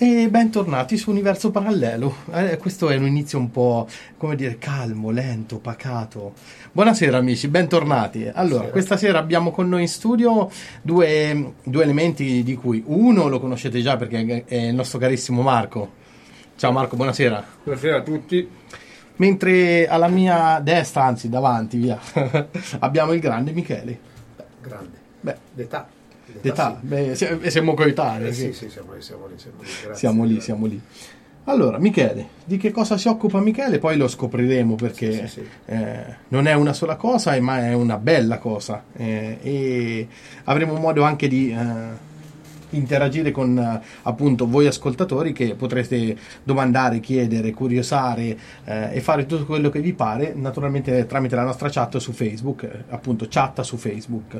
E bentornati su Universo Parallelo. Questo è un inizio un po', come dire, calmo, lento, pacato. Buonasera amici, bentornati. Allora, questa sera abbiamo con noi in studio due elementi di cui uno lo conoscete già perché è il nostro carissimo Marco. Ciao Marco, buonasera. Buonasera a tutti. Mentre alla mia destra, anzi davanti, via, abbiamo il grande Michele. Grande. Beh, d'età. D'età, Sì. beh, siamo coetanei. Sì, siamo lì. Grazie. Siamo lì. Allora, Michele, di che cosa si occupa Michele? Poi lo scopriremo perché Sì. non è una sola cosa, ma è una bella cosa. E avremo modo anche di interagire con appunto voi ascoltatori, che potrete domandare, chiedere, curiosare e fare tutto quello che vi pare, naturalmente tramite la nostra chat su Facebook, appunto chatta su Facebook.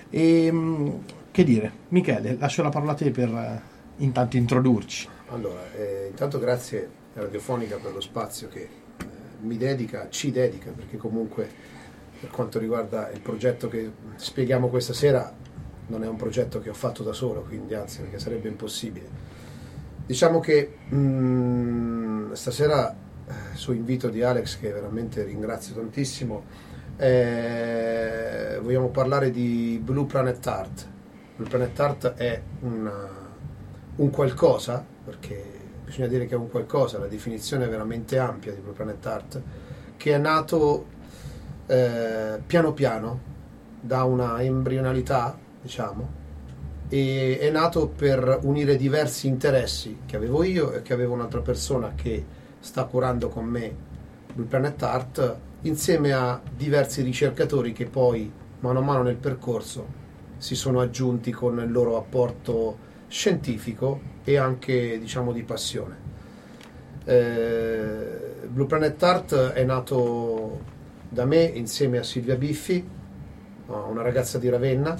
E che dire, Michele, lascio la parola a te per intanto introdurci. Allora, intanto grazie a Radiofonica per lo spazio che ci dedica, perché comunque per quanto riguarda il progetto che spieghiamo questa sera non è un progetto che ho fatto da solo, quindi anzi, perché sarebbe impossibile. Diciamo che stasera, su invito di Alex, che veramente ringrazio tantissimo, vogliamo parlare di Blue Planet Art. Blue Planet Art è un qualcosa, perché bisogna dire che è un qualcosa, la definizione è veramente ampia di Blue Planet Art, che è nato piano piano da una embrionalità, diciamo, e è nato per unire diversi interessi che avevo io e che avevo un'altra persona che sta curando con me Blue Planet Art, insieme a diversi ricercatori che poi mano a mano nel percorso si sono aggiunti con il loro apporto scientifico e anche, diciamo, di passione. Blue Planet Art è nato da me insieme a Silvia Biffi, una ragazza di Ravenna,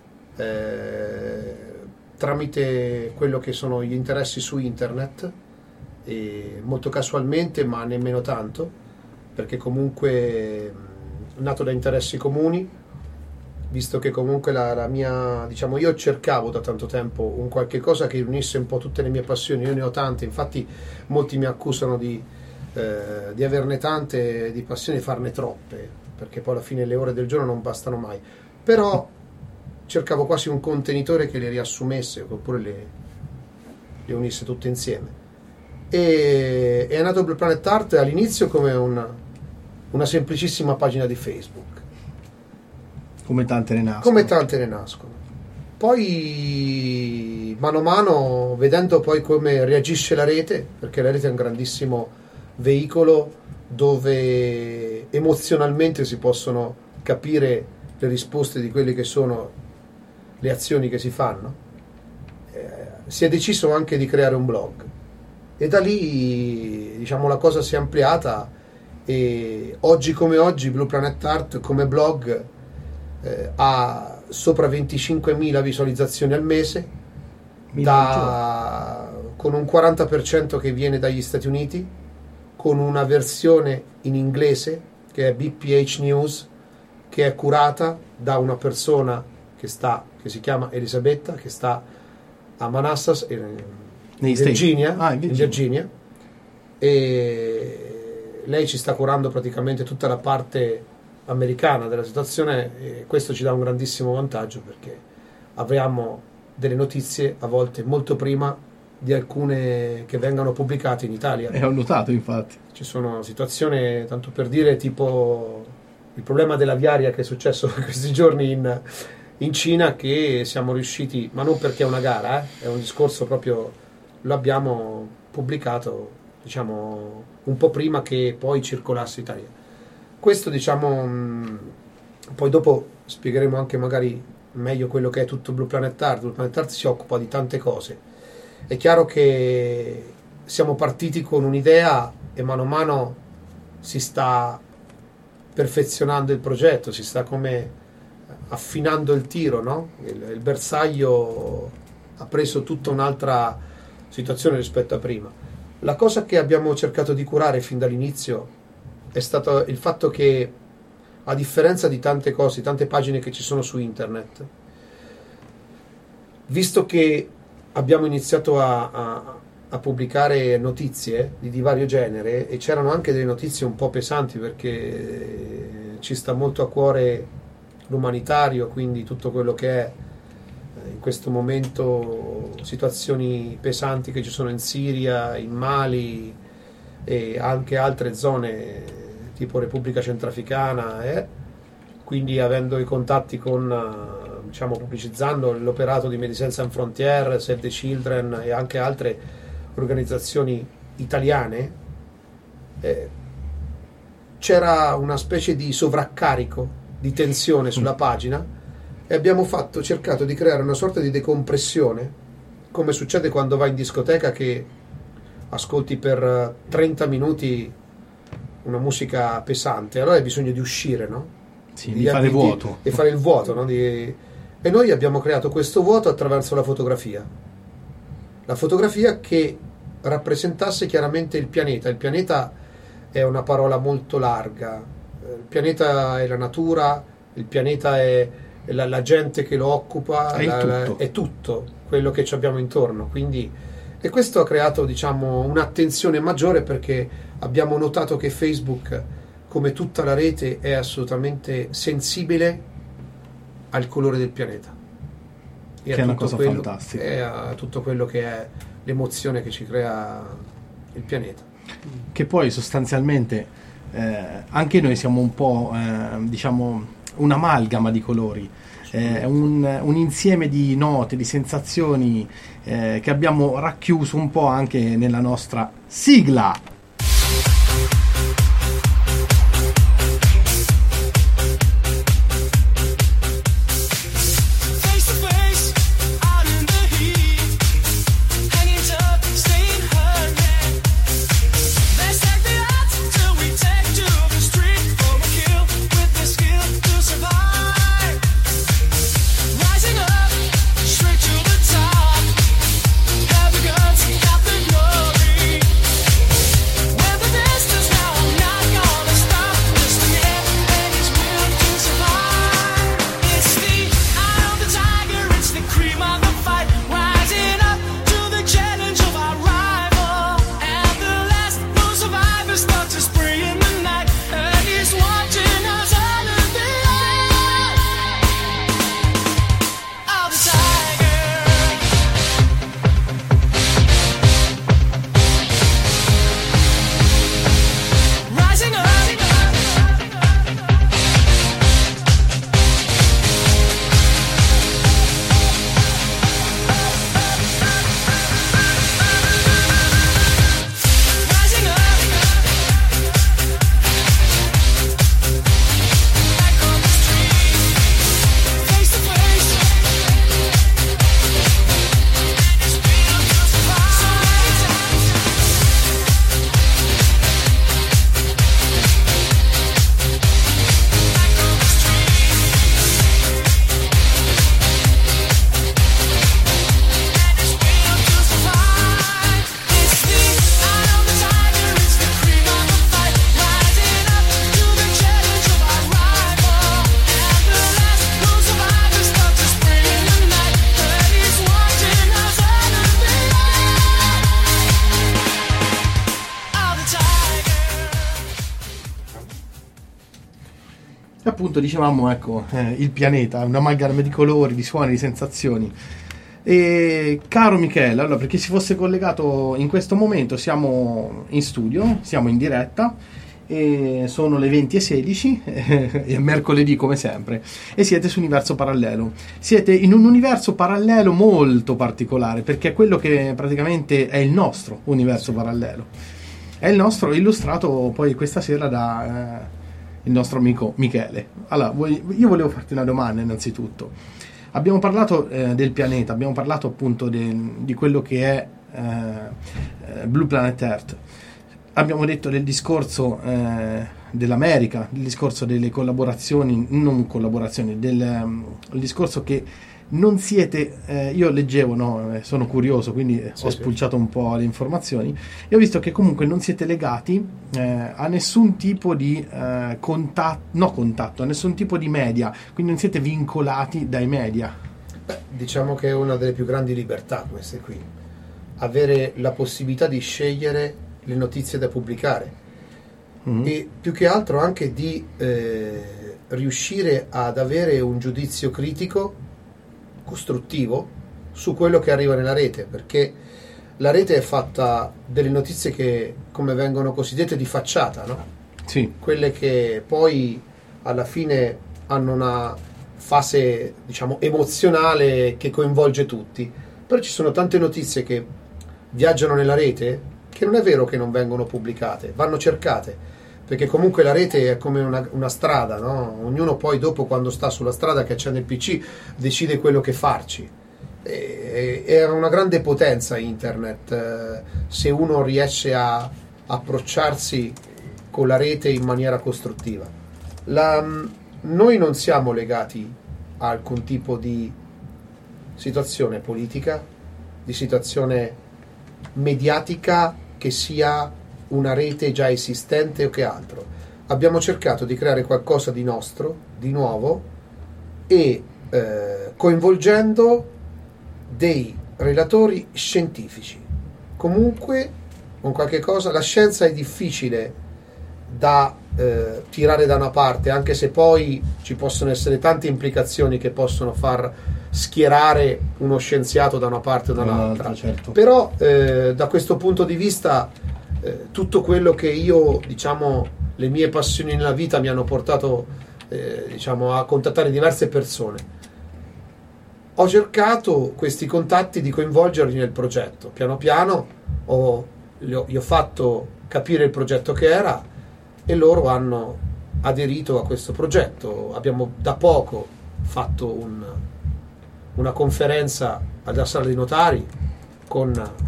tramite quello che sono gli interessi su internet, e molto casualmente, ma nemmeno tanto, perché comunque è nato da interessi comuni, visto che comunque la mia, diciamo, io cercavo da tanto tempo un qualche cosa che unisse un po' tutte le mie passioni. Io ne ho tante, infatti molti mi accusano di averne tante di passioni, farne troppe, perché poi alla fine le ore del giorno non bastano mai, però cercavo quasi un contenitore che le riassumesse oppure le unisse tutte insieme, e è nato Blue Planet Art all'inizio come una semplicissima pagina di Facebook, Come tante ne nascono. Poi mano a mano, vedendo poi come reagisce la rete, perché la rete è un grandissimo veicolo dove emozionalmente si possono capire le risposte di quelle che sono le azioni che si fanno, si è deciso anche di creare un blog, e da lì, diciamo, la cosa si è ampliata, e oggi come oggi Blue Planet Art come blog ha sopra 25.000 visualizzazioni al mese, con un 40% che viene dagli Stati Uniti, con una versione in inglese che è BPH News, che è curata da una persona che si chiama Elisabetta, che sta a Manassas in Virginia, e lei ci sta curando praticamente tutta la parte americana della situazione, e questo ci dà un grandissimo vantaggio, perché avremo delle notizie a volte molto prima di alcune che vengano pubblicate in Italia. Ho notato, infatti. Ci sono situazioni, tanto per dire, tipo il problema dell'aviaria che è successo questi giorni in Cina, che siamo riusciti, ma non perché è una gara, è un discorso proprio, lo abbiamo pubblicato, diciamo, un po' prima che poi circolasse in Italia. Questo, diciamo, poi dopo spiegheremo anche magari meglio quello che è tutto Blue Planet Art. Blue Planet Art si occupa di tante cose. È chiaro che siamo partiti con un'idea e mano a mano si sta perfezionando il progetto, si sta come affinando il tiro, no? Il bersaglio ha preso tutta un'altra situazione rispetto a prima. La cosa che abbiamo cercato di curare fin dall'inizio è stato il fatto che, a differenza di tante cose, tante pagine che ci sono su internet, visto che abbiamo iniziato a a pubblicare notizie di vario genere, e c'erano anche delle notizie un po' pesanti, perché ci sta molto a cuore l'umanitario, quindi tutto quello che è in questo momento situazioni pesanti che ci sono in Siria, in Mali e anche altre zone tipo Repubblica Centrafricana, quindi avendo i contatti con, diciamo, pubblicizzando l'operato di Médecins Sans Frontières, Save the Children e anche altre organizzazioni italiane, c'era una specie di sovraccarico di tensione sulla pagina, e abbiamo cercato di creare una sorta di decompressione, come succede quando vai in discoteca che ascolti per 30 minuti una musica pesante, allora hai bisogno di uscire, no? Sì, di fare vuoto. E fare il vuoto, no? E noi abbiamo creato questo vuoto attraverso la fotografia. La fotografia che rappresentasse chiaramente il pianeta. Il pianeta è una parola molto larga. Il pianeta è la natura, il pianeta è la gente che lo occupa, è tutto quello che ci abbiamo intorno. Quindi, e questo ha creato, diciamo, un'attenzione maggiore, perché abbiamo notato che Facebook, come tutta la rete, è assolutamente sensibile al colore del pianeta. Che è una cosa fantastica. E a tutto quello che è l'emozione che ci crea il pianeta. Che poi sostanzialmente anche noi siamo un po', diciamo, un'amalgama di colori, un insieme di note, di sensazioni che abbiamo racchiuso un po' anche nella nostra sigla. Appunto dicevamo, ecco, il pianeta, un'amalgama di colori, di suoni, di sensazioni. E caro Michele, allora, per chi si fosse collegato in questo momento, siamo in studio, siamo in diretta, e sono le 20:16, è mercoledì come sempre, e siete su Universo Parallelo. Siete in un universo parallelo molto particolare, perché è quello che praticamente è il nostro universo parallelo. È il nostro, illustrato poi questa sera da il nostro amico Michele. Allora, io volevo farti una domanda innanzitutto. Abbiamo parlato del pianeta, abbiamo parlato appunto di quello che è Blue Planet Earth. Abbiamo detto del discorso dell'America, del discorso delle collaborazioni, non collaborazioni, il discorso che non siete, io leggevo, no, sono curioso, quindi ho spulciato un po' le informazioni e ho visto che comunque non siete legati a nessun tipo di contatto, a nessun tipo di media, quindi non siete vincolati dai media. Diciamo che è una delle più grandi libertà queste qui, avere la possibilità di scegliere le notizie da pubblicare e più che altro anche di riuscire ad avere un giudizio critico, costruttivo su quello che arriva nella rete, perché la rete è fatta delle notizie che, come vengono cosiddette, di facciata, no? Sì. Quelle che poi alla fine hanno una fase, diciamo, emozionale che coinvolge tutti, però ci sono tante notizie che viaggiano nella rete che non è vero che non vengono pubblicate, vanno cercate, perché comunque la rete è come una strada, no? Ognuno poi dopo, quando sta sulla strada, che accende il PC, decide quello che farci. È una grande potenza internet, se uno riesce a approcciarsi con la rete in maniera costruttiva. Noi non siamo legati a alcun tipo di situazione politica, di situazione mediatica che sia una rete già esistente o che altro. Abbiamo cercato di creare qualcosa di nostro, di nuovo, e coinvolgendo dei relatori scientifici. Comunque, con qualche cosa, la scienza è difficile da tirare da una parte, anche se poi ci possono essere tante implicazioni che possono far schierare uno scienziato da una parte o dall'altra. Certo. Però da questo punto di vista tutto quello che io, diciamo, le mie passioni nella vita mi hanno portato diciamo, a contattare diverse persone. Ho cercato questi contatti di coinvolgerli nel progetto. Piano piano gli ho fatto capire il progetto che era e loro hanno aderito a questo progetto. Abbiamo da poco fatto una conferenza alla Sala dei Notari con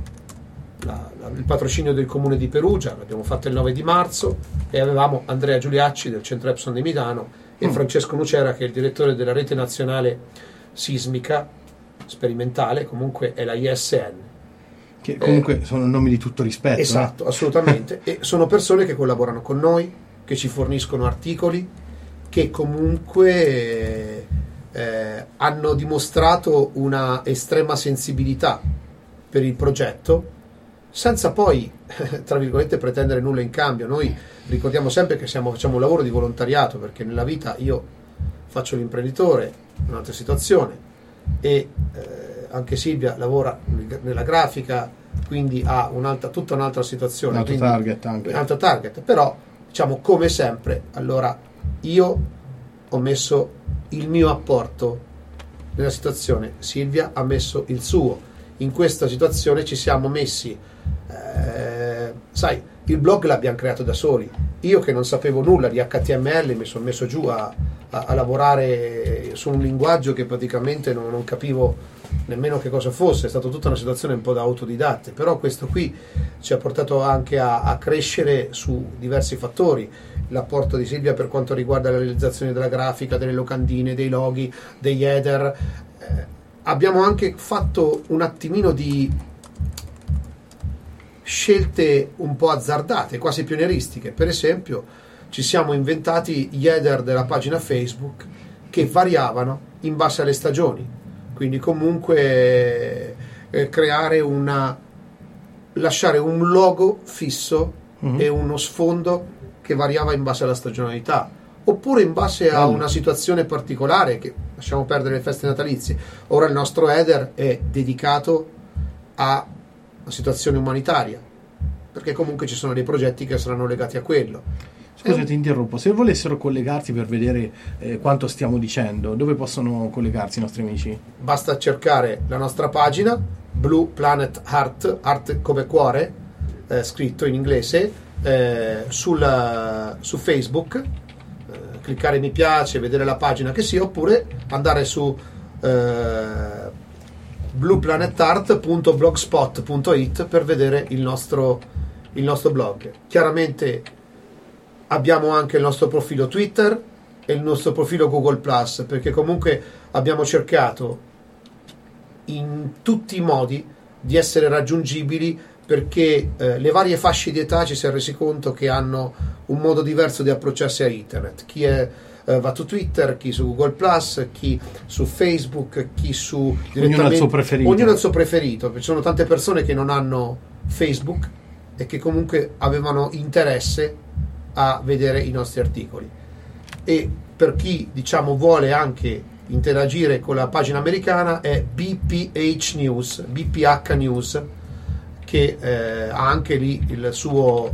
il patrocinio del Comune di Perugia. L'abbiamo fatta il 9 di marzo e avevamo Andrea Giuliacci del Centro Epson di Milano e Francesco Nucera, che è il direttore della rete nazionale sismica sperimentale, comunque è la ISN. Che comunque sono nomi di tutto rispetto. Esatto, assolutamente. E sono persone che collaborano con noi, che ci forniscono articoli, che comunque hanno dimostrato una estrema sensibilità per il progetto, senza poi, tra virgolette, pretendere nulla in cambio. Noi ricordiamo sempre che facciamo un lavoro di volontariato, perché nella vita io faccio l'imprenditore, un'altra situazione, e anche Silvia lavora nella grafica, quindi ha tutta un'altra situazione, un altro target anche. Un altro target, però diciamo, come sempre, allora io ho messo il mio apporto nella situazione, Silvia ha messo il suo. In questa situazione ci siamo messi, sai, il blog l'abbiamo creato da soli. Io, che non sapevo nulla di HTML, mi sono messo giù a lavorare su un linguaggio che praticamente non capivo nemmeno che cosa fosse. È stata tutta una situazione un po' da autodidatte, però questo qui ci ha portato anche a crescere su diversi fattori. L'apporto di Silvia per quanto riguarda la realizzazione della grafica, delle locandine, dei loghi, degli header. Abbiamo anche fatto un attimino di scelte un po' azzardate, quasi pionieristiche. Per esempio, ci siamo inventati gli header della pagina Facebook che variavano in base alle stagioni. Quindi comunque lasciare un logo fisso e uno sfondo che variava in base alla stagionalità, oppure in base a una situazione particolare, che lasciamo perdere le feste natalizie. Ora il nostro header è dedicato a una situazione umanitaria, perché comunque ci sono dei progetti che saranno legati a quello. Scusa, ti interrompo. Se volessero collegarsi per vedere quanto stiamo dicendo, dove possono collegarsi i nostri amici? Basta cercare la nostra pagina Blue Planet Heart, art come cuore, scritto in inglese, su Facebook, cliccare mi piace, vedere la pagina che sia, oppure andare su blueplanetart.blogspot.it per vedere il nostro blog. Chiaramente abbiamo anche il nostro profilo Twitter e il nostro profilo Google+, perché comunque abbiamo cercato in tutti i modi di essere raggiungibili, perché le varie fasce di età ci si è resi conto che hanno un modo diverso di approcciarsi a internet. Chi è va su Twitter, chi su Google Plus, chi su Facebook, chi su ognuno ha il suo preferito. Ognuno ha il suo preferito. Ci sono tante persone che non hanno Facebook e che comunque avevano interesse a vedere i nostri articoli. E per chi diciamo vuole anche interagire con la pagina americana è BPH News, che ha anche lì il suo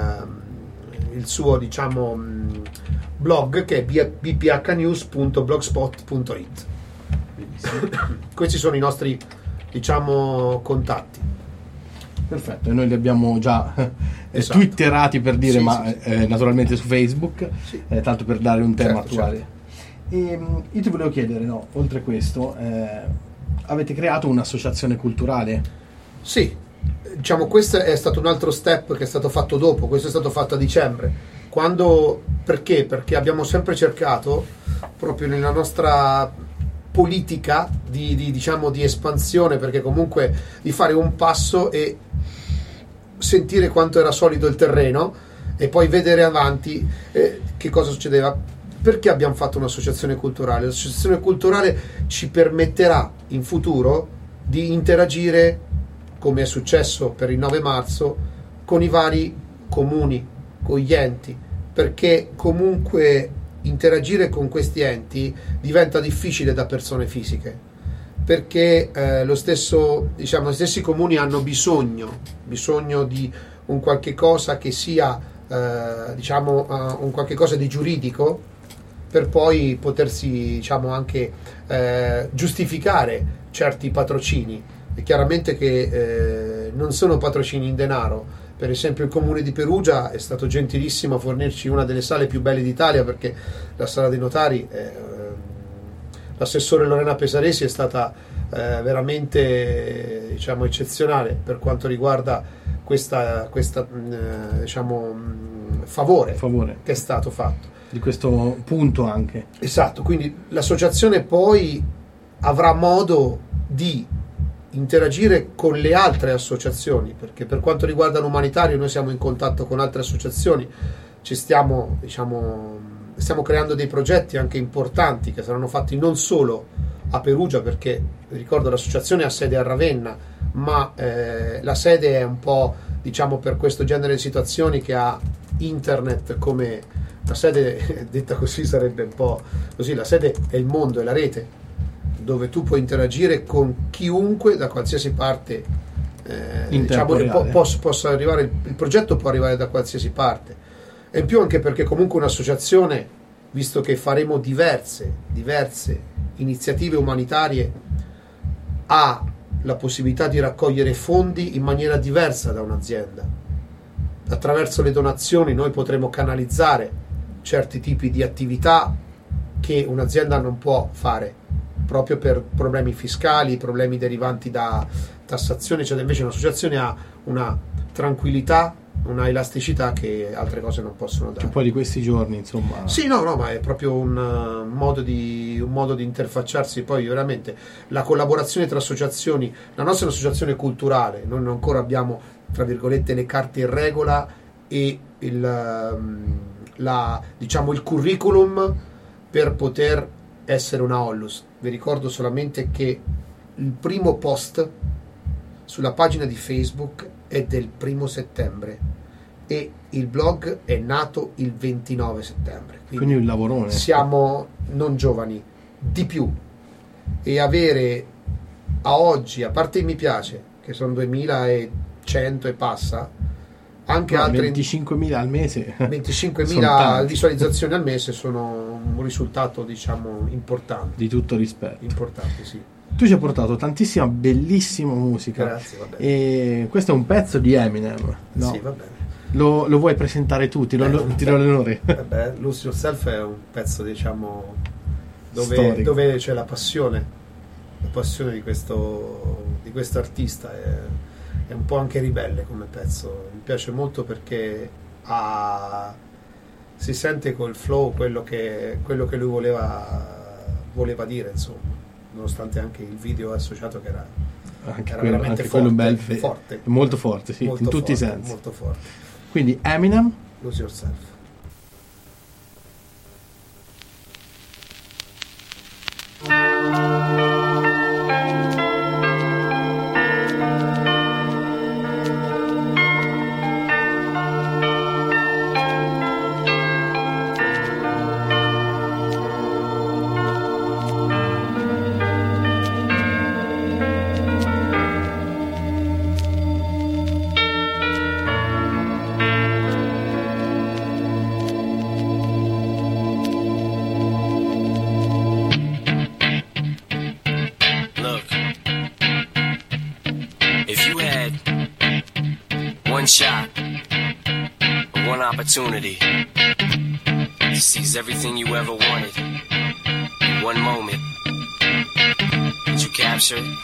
diciamo blog, che è bphnews.blogspot.it. Questi sono i nostri diciamo contatti. Perfetto, e noi li abbiamo già Esatto. twitterati, per dire, Sì, ma sì. naturalmente su Facebook, Sì. tanto per dare un tema Certo, attuale. certo. E, io ti volevo chiedere, no, oltre questo, avete creato un'associazione culturale? Sì, diciamo questo è stato un altro step che è stato fatto dopo, questo è stato fatto a dicembre. Perché? Perché abbiamo sempre cercato, proprio nella nostra politica diciamo di espansione, perché comunque di fare un passo e sentire quanto era solido il terreno e poi vedere avanti che cosa succedeva. Perché abbiamo fatto un'associazione culturale? L'associazione culturale ci permetterà in futuro di interagire, come è successo per il 9 marzo, con i vari comuni, con gli enti, perché comunque interagire con questi enti diventa difficile da persone fisiche, perché gli stessi comuni hanno bisogno di un qualche cosa che sia un qualche cosa di giuridico, per poi potersi diciamo anche giustificare certi patrocini. E chiaramente che non sono patrocini in denaro. Per esempio il comune di Perugia è stato gentilissimo a fornirci una delle sale più belle d'Italia, perché la sala dei notari, l'assessore Lorena Pesaresi è stata veramente diciamo eccezionale per quanto riguarda questa favore che è stato fatto. Di questo punto anche. Esatto, quindi l'associazione poi avrà modo di interagire con le altre associazioni, perché per quanto riguarda l'umanitario noi siamo in contatto con altre associazioni, stiamo creando dei progetti anche importanti che saranno fatti non solo a Perugia, perché ricordo l'associazione ha sede a Ravenna, ma la sede è un po' diciamo per questo genere di situazioni che ha internet come la sede, detta così sarebbe un po' così, la sede è il mondo, è la rete dove tu puoi interagire con chiunque da qualsiasi parte, possa arrivare, il progetto può arrivare da qualsiasi parte, e in più anche perché comunque un'associazione, visto che faremo diverse iniziative umanitarie, ha la possibilità di raccogliere fondi in maniera diversa da un'azienda. Attraverso le donazioni noi potremo canalizzare certi tipi di attività che un'azienda non può fare, proprio per problemi fiscali, problemi derivanti da tassazione, cioè invece un'associazione ha una tranquillità, una elasticità che altre cose non possono dare. Che poi di questi giorni, insomma. Sì, no, ma è proprio un modo di interfacciarsi. Poi veramente la collaborazione tra associazioni, la nostra è un'associazione culturale, noi non ancora abbiamo, tra virgolette, le carte in regola e il curriculum per poter essere una Ollus. Vi ricordo solamente che il primo post sulla pagina di Facebook è del 1° settembre e il blog è nato il 29 settembre. Quindi un lavorone. Siamo non giovani, di più. E avere a oggi, a parte mi piace, che sono 2100 e passa, anche altre 25.000 al mese. 25.000 visualizzazioni al mese sono un risultato, diciamo, importante. Di tutto rispetto. Importante, sì. Tu ci hai portato tantissima bellissima musica. Grazie, va bene. E questo è un pezzo di Eminem, no? Sì, va bene. Lo vuoi presentare tu? Ti do l'onore. Vabbè, Lose Yourself è un pezzo, diciamo, dove c'è la passione di questo artista. È un po' anche ribelle come pezzo, mi piace molto perché si sente col flow quello che lui voleva dire, insomma, nonostante anche il video associato che era veramente forte, molto forte, sì, molto in tutti forte, i sensi. molto forte. Quindi Eminem, Lose Yourself. If you had one shot, one opportunity to seize everything you ever wanted in one moment, would you capture it?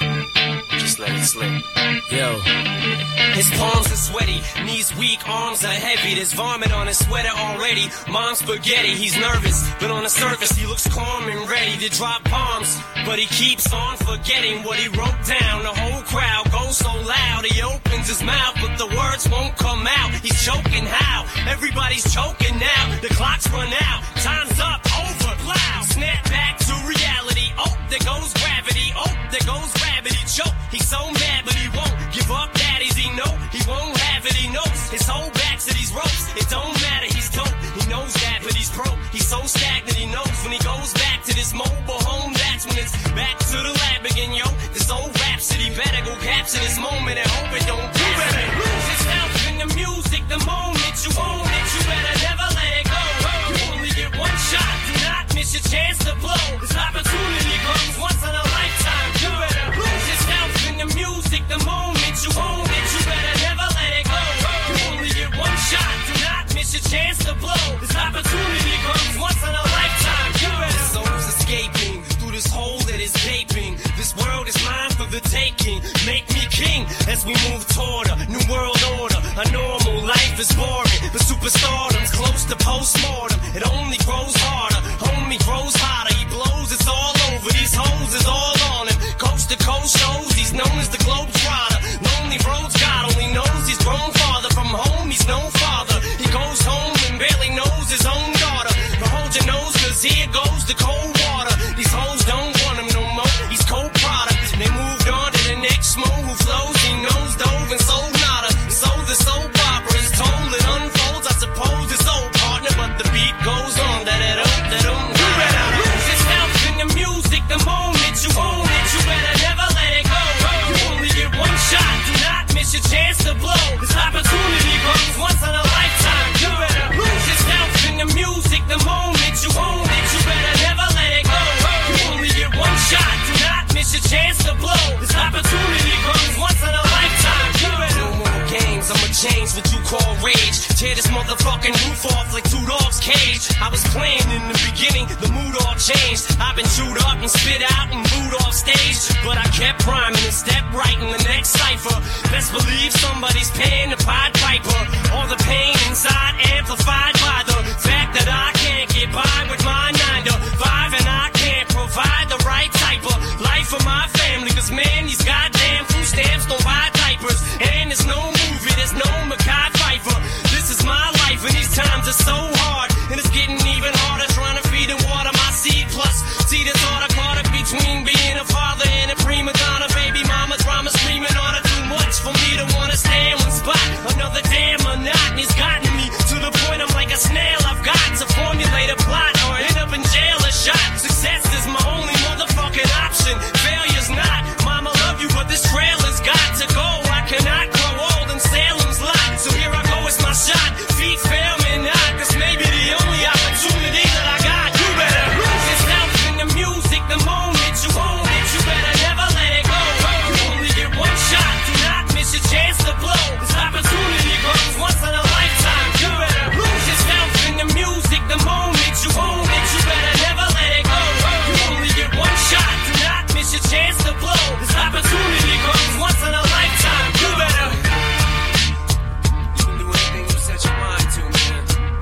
Or just let it slip? Yo. His palms are sweaty, knees weak, arms are heavy. There's vomit on his sweater already. Mom's spaghetti, he's nervous, but on the surface he looks calm and ready to drop bombs. But he keeps on forgetting what he wrote down. The whole crowd goes so loud, he opens his mouth, but the words won't come out. He's choking how? Everybody's choking now. The clock's run out, time's up, over, loud. Snap back to reality. Oh, there goes gravity. Oh, there goes gravity. Choke. He's so mad, but he won't give up. Daddies, he know he won't have it. He knows his whole back to these ropes. It don't matter. He's dope. He knows that, but he's broke. He's so stagnant. He knows when he goes back to this mobile home, that's when it's back to the lab again, yo. This old rhapsody better go capture this moment and hope it don't do better. Lose yourself in the music, the moment you own it. You better never let it go. You only get one shot. Do not miss your chance to blow. This opportunity comes once in a lifetime. You better lose yourself in the music, the moment you own it. You better never let it go. You only get one shot. Do not miss your chance to blow. This opportunity comes once in a lifetime. You better. The soul's escaping through this hole that is gaping. This world is mine for the taking. Make me king as we move toward a new world order. A normal life is boring, but superstardom's close to postmortem. It only grows harder, homie grows hotter. He blows, it's all over. These hoes is all on him. Coast to coast shows, he's known as the Globetrotter. Lonely roads, God only knows he's grown farther from home. He's no father. He goes home and barely knows his own daughter. But hold your nose, cause here goes the cold water. These hoes don't want him no more. He's cold product. They moved on to the next mo who flows. He knows dove and sold nada. So the soap opera is told, it unfolds. I suppose it's old partner, but the beat goes on. You better lose yourself in the music, the moment you own it. You better never let it go. You only get one shot. Do not miss your chance to blow. This opportunity comes once in a lifetime. You better lose yourself in the music, the moment you own it. You better never let it go. You only get one shot. Do not miss your chance to blow. This opportunity comes once in a lifetime. You better. No more games, I'ma change what you call rage. Tear this motherfucking roof off like two dogs' cage. I was playing in the beginning, the mood all changed. I've been chewed up and spit out and booed off stage, but I kept rhyming and stepped right in the next cipher. Best believe somebody's paying the Pied Piper. All the pain inside amplified by the fact that I can't get by with my 9 to 5, and I can't provide the right type of life for my family. Cause man, these goddamn food stamps don't buy diapers, and there's no movie, there's no Mackay Pfeiffer. This is my life and these times are so hard, and it's getting even harder trying to feed and water my seed. Plus, see this order caught up between being a father and a prima donna. Baby mama drama screaming on her too much for me to wanna stay in one spot. Another damn monotony's gotten me to the point I'm like a snail. I've got to formulate a plot or end up in jail or shot. Success is my only motherfucking option. Failure's not. Mama love you, but this trail has got to go. I cannot grow old in Salem's lot. So here I go, it's my shot. Feet fail me not. This may be the only opportunity that I got. You better lose yourself in the music, the moment you own it. You better never let it go. You only get one shot. Do not miss your chance to blow. This opportunity comes once in a lifetime. You better lose yourself in the music, the moment you own it. You better never let it go. You only get one shot. Do not miss your chance to blow. This opportunity comes once in a lifetime. You better. You can do anything you set your mind to, man.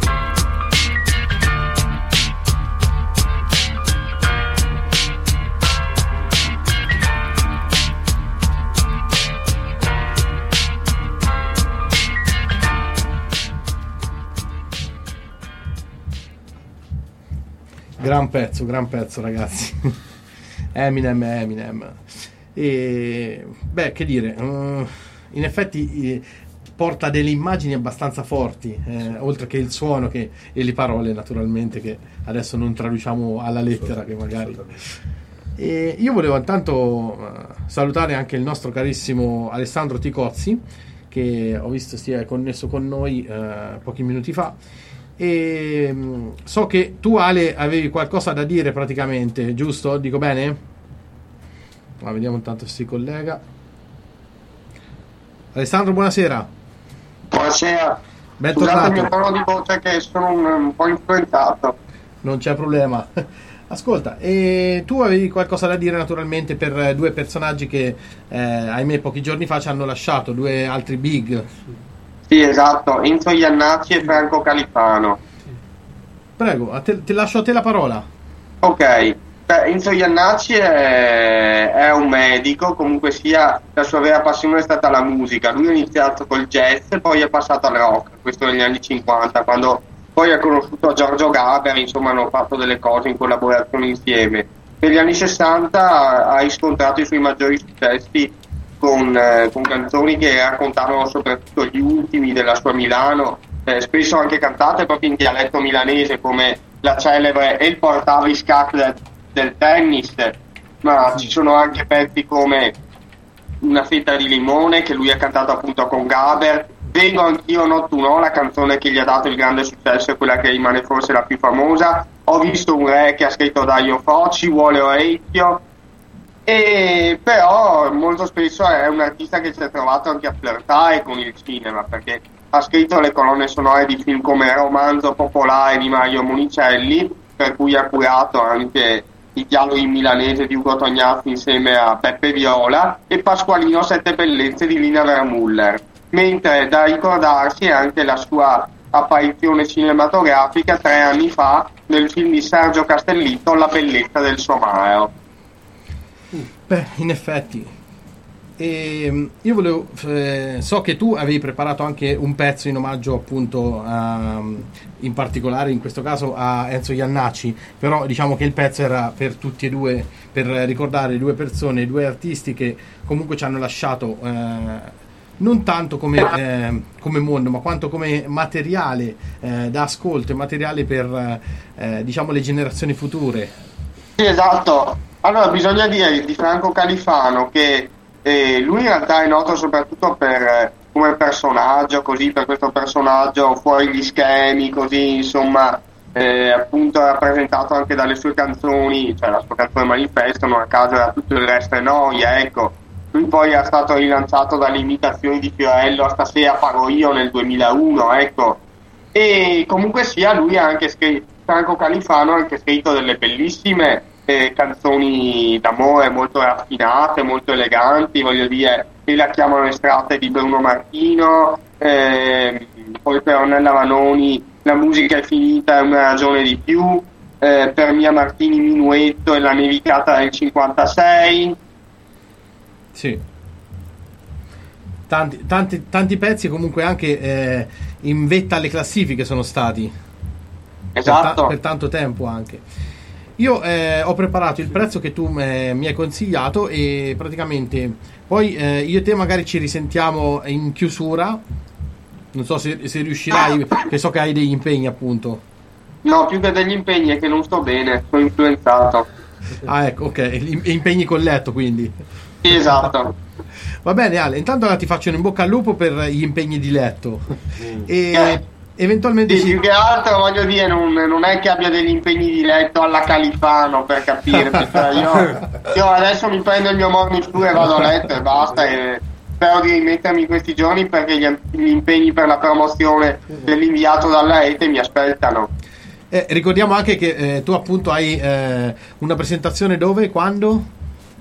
Gran pezzo ragazzi. Eminem. E beh, che dire, in effetti porta delle immagini abbastanza forti, oltre che il suono e le parole naturalmente, che adesso non traduciamo alla lettera, che magari. E io volevo intanto salutare anche il nostro carissimo Alessandro Ticozzi, che ho visto stia connesso con noi pochi minuti fa, e so che tu, Ale, avevi qualcosa da dire praticamente, giusto? Dico bene? Ma vediamo intanto se si collega. Alessandro, buonasera. Buonasera. Bentornato. Scusate il mio tono di voce che sono un po' influenzato. Non c'è problema. Ascolta, e tu avevi qualcosa da dire naturalmente per due personaggi che ahimè pochi giorni fa ci hanno lasciato, due altri big. Sì, esatto, Enzo Iannacci e Franco Califano. Prego, ti lascio a te la parola. Ok, Enzo Iannacci è un medico, comunque sia, la sua vera passione è stata la musica. Lui ha iniziato col jazz e poi è passato al rock, questo negli anni 50, quando poi ha conosciuto Giorgio Gaber, insomma hanno fatto delle cose in collaborazione insieme. Negli anni 60 ha riscontrato i suoi maggiori successi con canzoni che raccontavano soprattutto gli ultimi della sua Milano, spesso anche cantate proprio in dialetto milanese, come la celebre E il portavi scac del tennis, ma ci sono anche pezzi come Una fetta di limone che lui ha cantato appunto con Gaber, Vengo anch'io, no tu no, la canzone che gli ha dato il grande successo e quella che rimane forse la più famosa. Ho visto un re che ha scritto Dario Fo, Ci vuole orecchio. E però molto spesso è un artista che si è trovato anche a flirtare con il cinema, perché ha scritto le colonne sonore di film come Romanzo popolare di Mario Monicelli, per cui ha curato anche i dialoghi in milanese di Ugo Tognazzi insieme a Peppe Viola, e Pasqualino Sette bellezze di Lina Vermuller. Mentre da ricordarsi è anche la sua apparizione cinematografica 3 anni fa nel film di Sergio Castellitto, La bellezza del somaro. Beh, in effetti. Io volevo, so che tu avevi preparato anche un pezzo in omaggio appunto in particolare in questo caso a Enzo Iannacci, però diciamo che il pezzo era per tutti e due, per ricordare due persone, due artisti che comunque ci hanno lasciato non tanto come mondo, ma quanto come materiale da ascolto e materiale per diciamo le generazioni future. Sì, esatto. Allora bisogna dire di Franco Califano che lui in realtà è noto soprattutto come personaggio, così, per questo personaggio fuori gli schemi, così, insomma, appunto rappresentato anche dalle sue canzoni, cioè la sua canzone Manifesto, non a caso era Tutto il resto è noia, ecco. Lui poi è stato rilanciato dalle imitazioni di Fiorello a Stasera pago io nel 2001, ecco. E comunque sia, lui ha anche scritto, Franco Califano ha anche scritto delle bellissime canzoni d'amore molto raffinate, molto eleganti, voglio dire, qui la chiamano Estratte di Bruno Martino, poi per Ornella Vanoni La musica è finita è una ragione di più, per Mia Martini Minuetto e La nevicata del 56. Sì, tanti pezzi comunque anche in vetta alle classifiche sono stati, esatto, per tanto tempo anche. Io ho preparato il prezzo che tu mi hai consigliato e praticamente poi io e te magari ci risentiamo in chiusura, non so se riuscirai, che so che hai degli impegni appunto. No, più che degli impegni è che non sto bene, sono influenzato. Ah ecco, ok, impegni col letto quindi. Sì, esatto. Va bene Ale, intanto ti faccio un in bocca al lupo per gli impegni di letto e eventualmente sì, più che altro voglio dire non è che abbia degli impegni di letto alla Califano, per capirti, cioè io adesso mi prendo il mio morning flu e vado a letto e basta, e spero di rimettermi questi giorni perché gli impegni per la promozione dell'inviato dalla rete mi aspettano. Ricordiamo anche che tu appunto hai una presentazione dove, quando?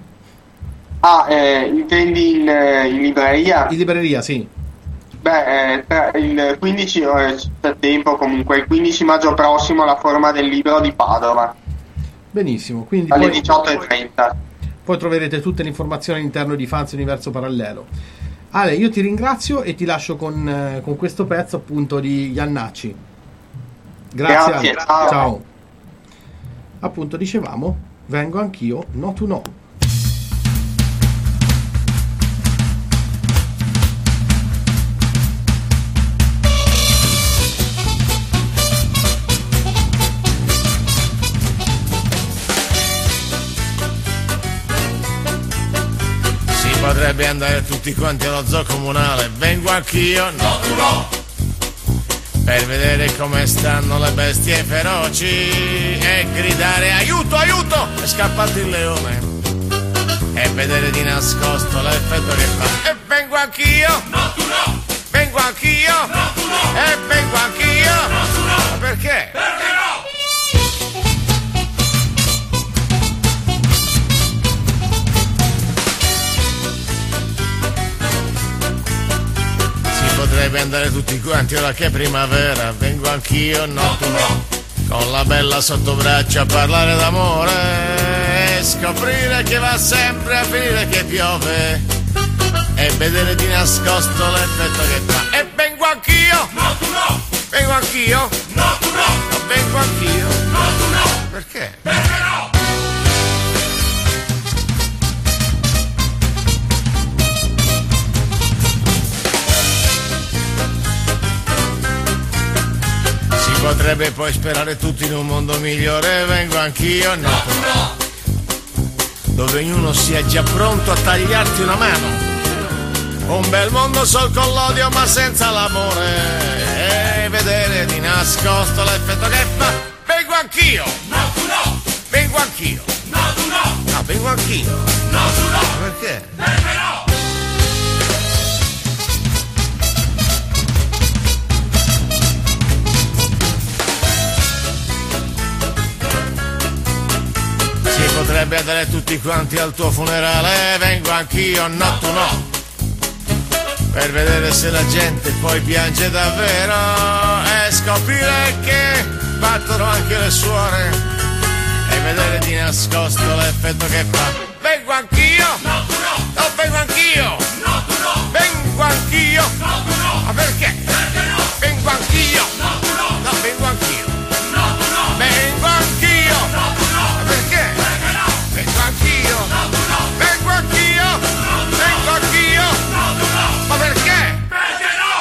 Intendi in libreria? In libreria, sì. Beh, il 15 settembre, comunque il 15 maggio prossimo, alla Forma del Libro di Padova. Benissimo, quindi alle 18:30. Poi troverete tutte le informazioni all'interno di Fans Universo Parallelo. Ale, io ti ringrazio e ti lascio con questo pezzo appunto di Iannacci. Grazie Ale. Ciao. Appunto dicevamo, vengo anch'io, no tu no. Potrebbe andare tutti quanti allo zoo comunale, vengo anch'io, no tu no, per vedere come stanno le bestie feroci e gridare aiuto, aiuto, è scappato il leone e vedere di nascosto l'effetto che fa. E vengo anch'io, no tu no, vengo anch'io, no tu no, e vengo anch'io, no tu no, ma perché? perché no? Potrebbe andare tutti quanti ora che è primavera, vengo anch'io, no tu no, con la bella sottobraccia a parlare d'amore e scoprire che va sempre a finire che piove e vedere di nascosto l'effetto che fa. E vengo anch'io, No tu no, vengo anch'io, no tu no, vengo anch'io, no tu no, perché? perché no? Potrebbe poi sperare tutti in un mondo migliore, vengo anch'io, no tu no, dove ognuno sia già pronto a tagliarti una mano, un bel mondo sol con l'odio ma senza l'amore e vedere di nascosto l'effetto che fa. Vengo anch'io, No tu no, vengo anch'io, no tu no, no, vengo anch'io, no tu no, perché? perché no? Potrebbe andare tutti quanti al tuo funerale, vengo anch'io, no tu no, per vedere se la gente poi piange davvero e scoprire che battono anche le suore e vedere di nascosto l'effetto che fa. Vengo anch'io, No tu no, no, vengo anch'io, no tu no, vengo anch'io, no tu no, ma perché? perché no? Vengo anch'io, No tu no, no, vengo anch'io, no tu no, vengo anch'io, no tu no, ma perché? perché no? Vengo anch'io, No tu no, vengo anch'io, vengo anch'io, no tu no, ma perché? perché no?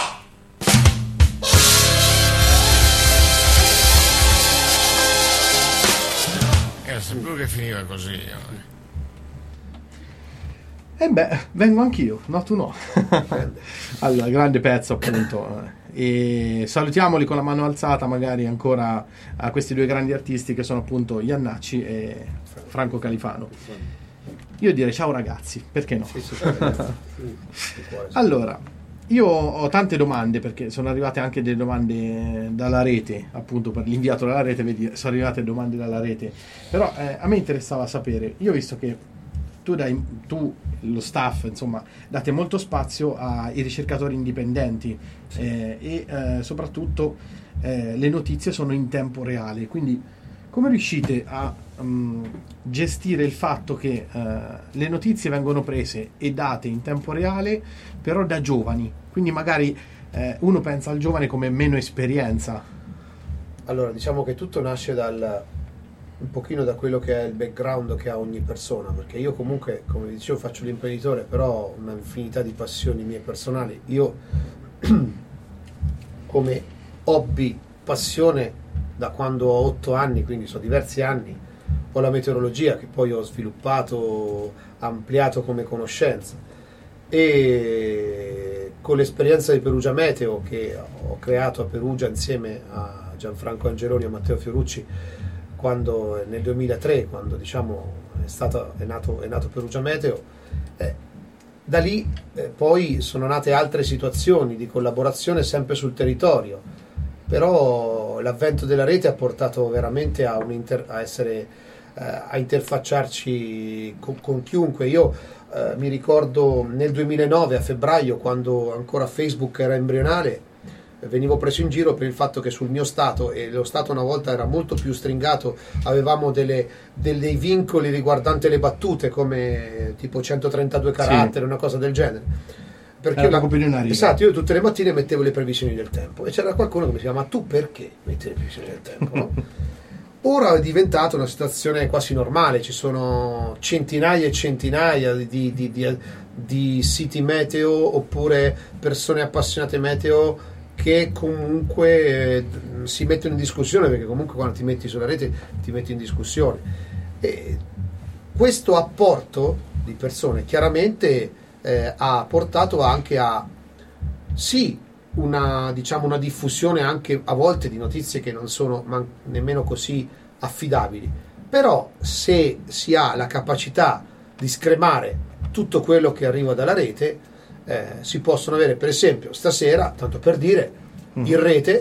Io sapevo che finiva così. E beh, vengo anch'io, no tu no. Allora, grande pezzo appunto. E salutiamoli con la mano alzata magari ancora a questi due grandi artisti che sono appunto Iannacci e Franco Califano. Io direi ciao ragazzi, perché no? Allora, io ho tante domande perché sono arrivate anche delle domande dalla rete, appunto per l'inviato dalla rete, vedi, sono arrivate domande dalla rete. Però a me interessava sapere, io ho visto che tu, lo staff, insomma, date molto spazio ai ricercatori indipendenti e soprattutto le notizie sono in tempo reale, quindi come riuscite a gestire il fatto che le notizie vengono prese e date in tempo reale però da giovani, quindi magari uno pensa al giovane come meno esperienza? Allora, diciamo che tutto nasce un pochino da quello che è il background che ha ogni persona, perché io comunque, come dicevo, faccio l'imprenditore, però ho un'infinità di passioni mie personali. Io come hobby, passione, da quando ho 8 anni, quindi sono diversi anni, ho la meteorologia che poi ho sviluppato, ampliato come conoscenza, e con l'esperienza di Perugia Meteo che ho creato a Perugia insieme a Gianfranco Angeloni e a Matteo Fiorucci quando nel 2003, quando diciamo è nato Perugia Meteo, da lì poi sono nate altre situazioni di collaborazione sempre sul territorio, però l'avvento della rete ha portato veramente a interfacciarci con chiunque. Io mi ricordo nel 2009 a febbraio, quando ancora Facebook era embrionale, venivo preso in giro per il fatto che sul mio stato, e lo stato una volta era molto più stringato, avevamo dei vincoli riguardanti le battute, come tipo 132 caratteri, una cosa del genere, perché era poco più di una riga. esatto, io tutte le mattine mettevo le previsioni del tempo e c'era qualcuno che mi diceva: ma tu perché metti le previsioni del tempo, no? Ora è diventata una situazione quasi normale, ci sono centinaia e centinaia di siti meteo oppure persone appassionate meteo che comunque si mettono in discussione, perché comunque quando ti metti sulla rete ti metti in discussione, e questo apporto di persone chiaramente ha portato anche a una diffusione anche a volte di notizie che non sono nemmeno così affidabili, però se si ha la capacità di scremare tutto quello che arriva dalla rete, si possono avere, per esempio stasera, tanto per dire, in rete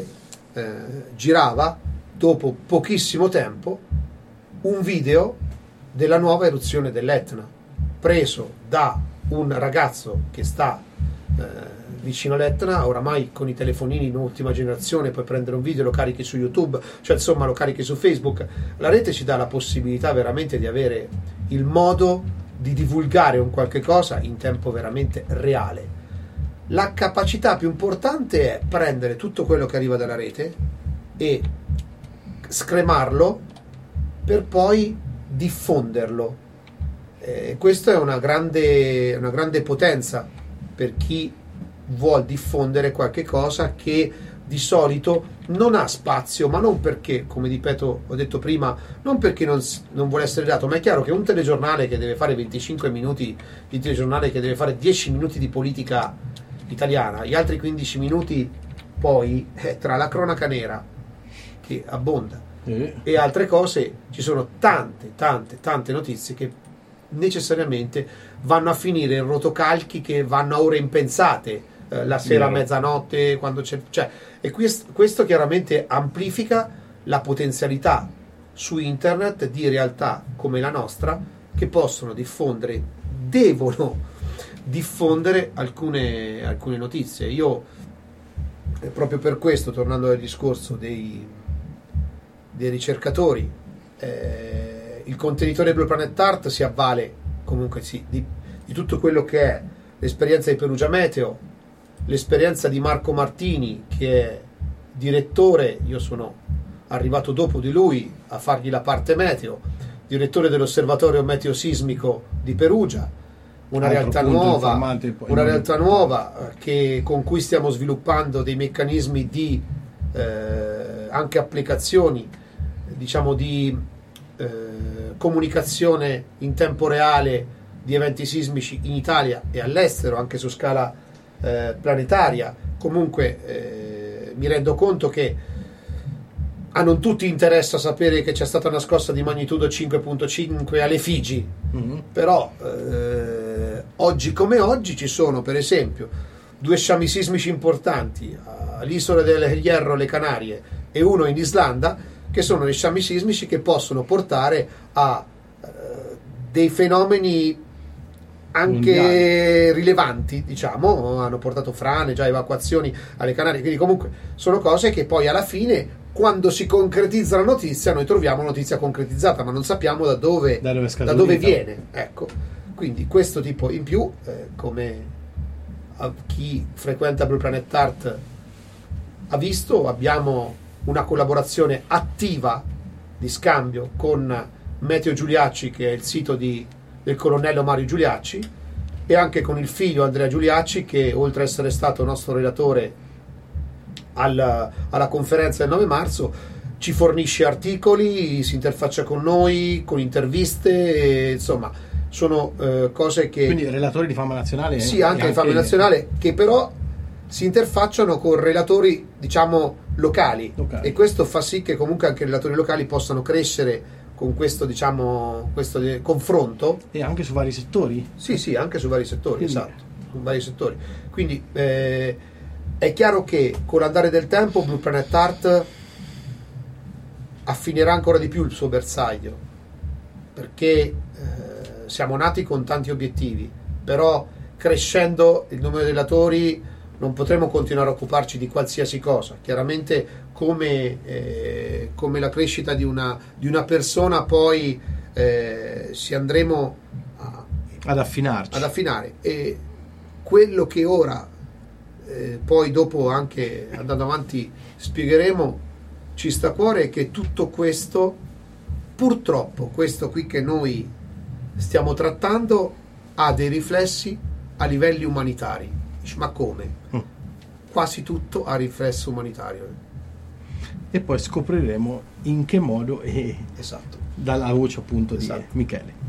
girava dopo pochissimo tempo un video della nuova eruzione dell'Etna, preso da un ragazzo che sta vicino all'Etna. Oramai con i telefonini in ultima generazione puoi prendere un video, lo carichi su YouTube, cioè insomma lo carichi su Facebook. La rete ci dà la possibilità veramente di avere il modo di divulgare un qualche cosa in tempo veramente reale. La capacità più importante è prendere tutto quello che arriva dalla rete e scremarlo per poi diffonderlo. Questo è una grande potenza per chi vuol diffondere qualche cosa che di solito non ha spazio, ma non perché, come ripeto, ho detto prima, non perché non vuole essere dato, ma è chiaro che un telegiornale che deve fare 25 minuti di telegiornale, che deve fare 10 minuti di politica italiana, gli altri 15 minuti poi tra la cronaca nera che abbonda e altre cose, ci sono tante notizie che necessariamente vanno a finire in rotocalchi che vanno a ore impensate, la sera a mezzanotte, quando c'è, cioè, e questo chiaramente amplifica la potenzialità su internet di realtà come la nostra, che possono devono diffondere alcune notizie. Io proprio per questo, tornando al discorso dei ricercatori, il contenitore Blue Planet Art si avvale comunque di tutto quello che è l'esperienza di Perugia Meteo, l'esperienza di Marco Martini, che è direttore, io sono arrivato dopo di lui a fargli la parte meteo, direttore dell'osservatorio meteosismico di Perugia, una realtà nuova con cui stiamo sviluppando dei meccanismi di anche applicazioni, diciamo, di comunicazione in tempo reale di eventi sismici in Italia e all'estero, anche su scala planetaria. Comunque mi rendo conto che a non tutti interessa sapere che c'è stata una scossa di magnitudo 5.5 alle Figi, però oggi come oggi ci sono per esempio 2 sciami sismici importanti all'isola del Hierro, le Canarie, e uno in Islanda, che sono dei sciami sismici che possono portare a dei fenomeni anche rilevanti, diciamo, hanno portato frane, già evacuazioni alle Canarie, quindi comunque sono cose che poi alla fine, quando si concretizza la notizia, noi troviamo notizia concretizzata, ma non sappiamo da dove viene, ecco. Quindi questo tipo in più, come a chi frequenta Blue Planet Art ha visto, abbiamo una collaborazione attiva di scambio con Meteo Giuliacci, che è il sito del colonnello Mario Giuliacci, e anche con il figlio Andrea Giuliacci, che oltre ad essere stato nostro relatore alla conferenza del 9 marzo ci fornisce articoli, si interfaccia con noi, con interviste, insomma sono cose che... Quindi relatori di fama nazionale? Sì, anche di fama nazionale, che però si interfacciano con relatori, diciamo, locali, e questo fa sì che comunque anche i relatori locali possano crescere con questo, diciamo, confronto. E anche su vari settori? Sì, anche su vari settori, esatto, su vari settori. Quindi è chiaro che con l'andare del tempo Blue Planet Art affinerà ancora di più il suo bersaglio, perché siamo nati con tanti obiettivi, però crescendo il numero dei relatori non potremo continuare a occuparci di qualsiasi cosa. Chiaramente come la crescita di una persona, poi si andremo ad affinare, e quello che ora poi dopo, anche andando avanti, spiegheremo, ci sta a cuore, è che tutto questo, purtroppo questo qui che noi stiamo trattando, ha dei riflessi a livelli umanitari. Ma come? Quasi tutto ha riflesso umanitario. E poi scopriremo in che modo, e esatto, dalla voce appunto di Michele.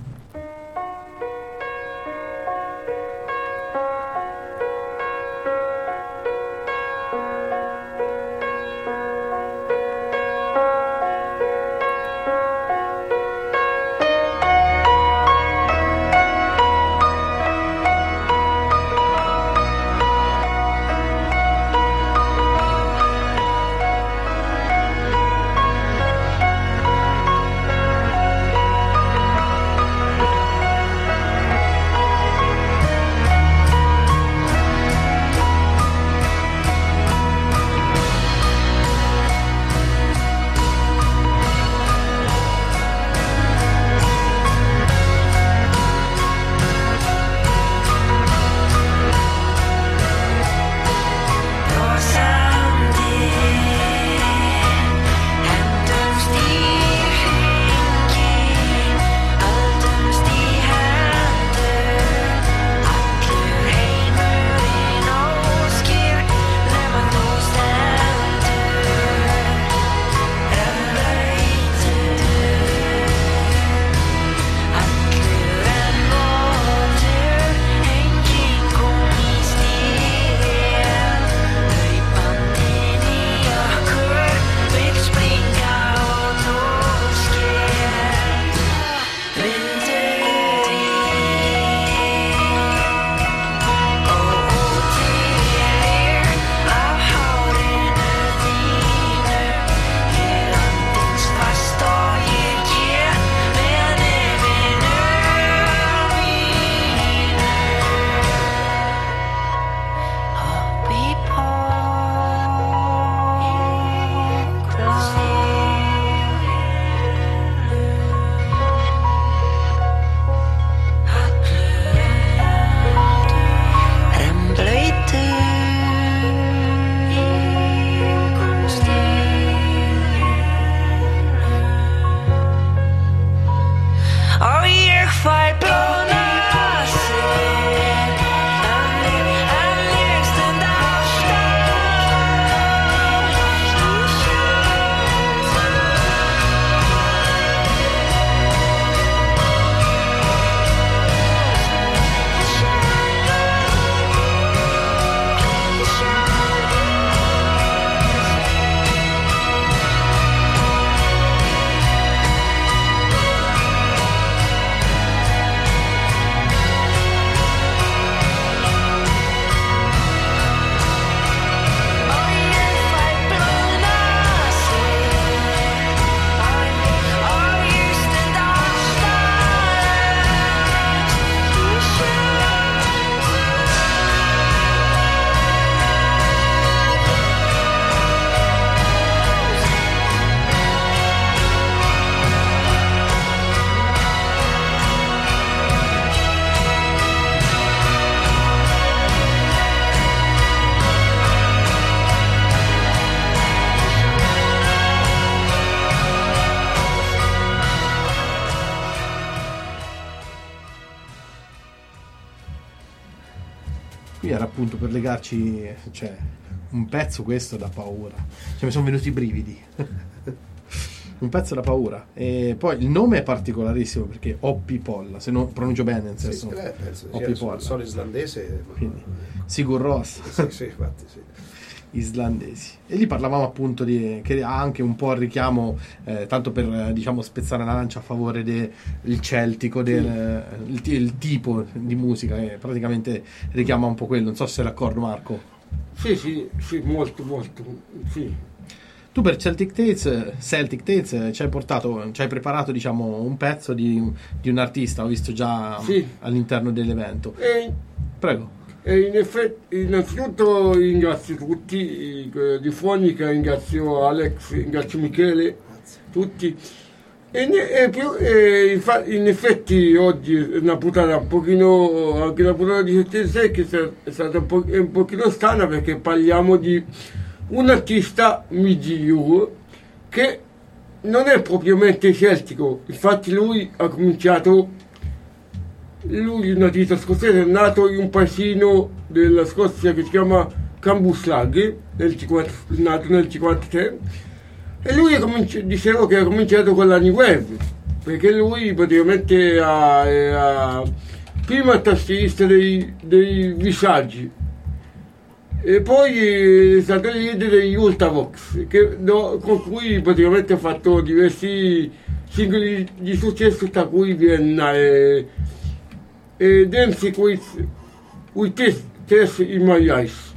appunto per legarci, cioè un pezzo questo da paura, cioè mi sono venuti i brividi. Un pezzo da paura. E poi il nome è particolarissimo perché Oppi Polla, se non pronuncio bene, nel senso penso Oppi Polla, sono islandese, quindi Sigur Rós. sì, infatti, sì. Islandesi. E lì parlavamo appunto che ha anche un po' il richiamo, tanto per diciamo spezzare la lancia a favore del celtico, il tipo di musica che praticamente richiama un po' quello. Non so se sei d'accordo, Marco. Sì, molto, sì. Tu per Celtic Tales ci hai preparato diciamo un pezzo di un artista, ho visto già all'interno dell'evento. Prego. E in effetti, innanzitutto ringrazio tutti di Fonica, ringrazio Alex, ringrazio Michele, tutti. In effetti oggi è una puntata un pochino, anche la puntata di 76 che è stata un pochino strana perché parliamo di un artista Mijiur che non è propriamente celtico, infatti lui è un artista scozzese, è nato in un paesino della Scozia che si chiama Cambuslang, nato nel 1953, e lui dicevo che ha cominciato con la New Wave, perché lui praticamente era prima tastierista dei Visaggi, e poi è stato il leader degli Ultravox, con cui praticamente ha fatto diversi singoli di successo, tra cui Vienna e Dancing with Tears in My Eyes.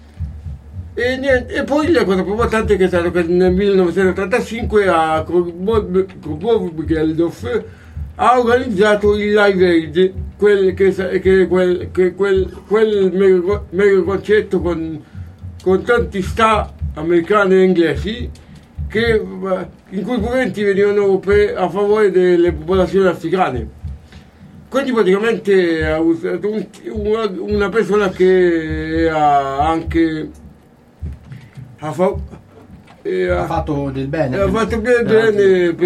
E poi la cosa più importante che è stato che nel 1985 con Bob Geldof ha organizzato il Live Aid, quel mega concerto con tanti star americani e inglesi in cui i proventi venivano a favore delle popolazioni africane. Quindi praticamente ha usato una persona che ha anche ha fatto del bene. Ha fatto bene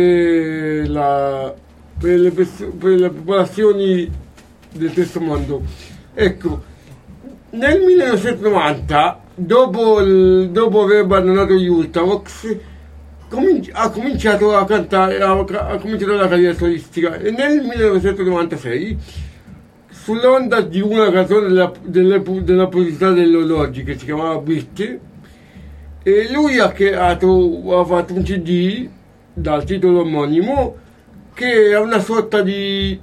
per le popolazioni del terzo mondo. Ecco, nel 1990, dopo aver abbandonato gli Ultravox, ha cominciato a cantare, ha cominciato la carriera solistica, e nel 1996, sull'onda di una canzone della pubblicità dell'orologio che si chiamava Brit, e lui ha fatto un CD dal titolo omonimo che è una sorta di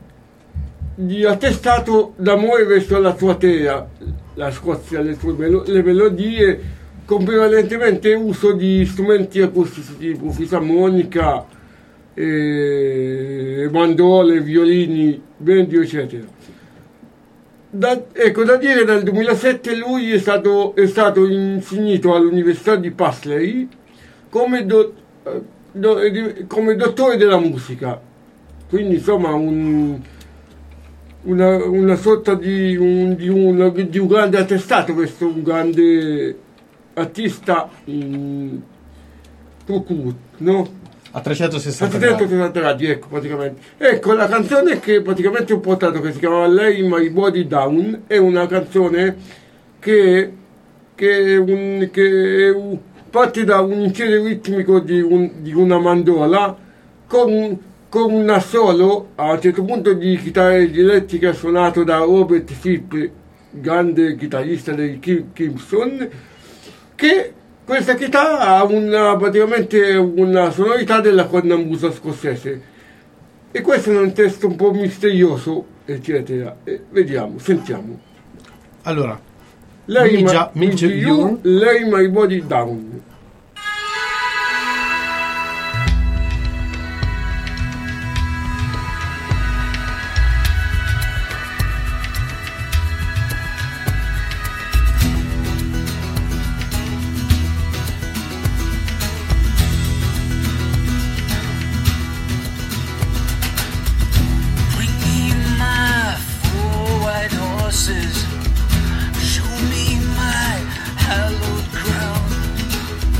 attestato d'amore verso la sua terra, la Scozia, le melodie, con prevalentemente uso di strumenti acustici tipo fisarmonica, mandole, violini, banjo, eccetera. Da dire dal 2007 lui è stato insignito all'Università di Paisley come dottore della musica, quindi insomma una sorta di un grande attestato, questo un grande artista no? A 360 gradi, ecco, praticamente. Ecco, la canzone che praticamente ho portato, che si chiama Lay My Body Down, è una canzone che parte da un insieme ritmico di una mandola con un assolo a un certo punto di chitarra elettrica suonato da Robert Fripp, grande chitarrista dei Crimson, che questa chitarra ha praticamente una sonorità della cornamusa scozzese, e questo è un testo un po' misterioso, eccetera. Vediamo, sentiamo. Allora, Lay My Body Down. Show me my hallowed ground.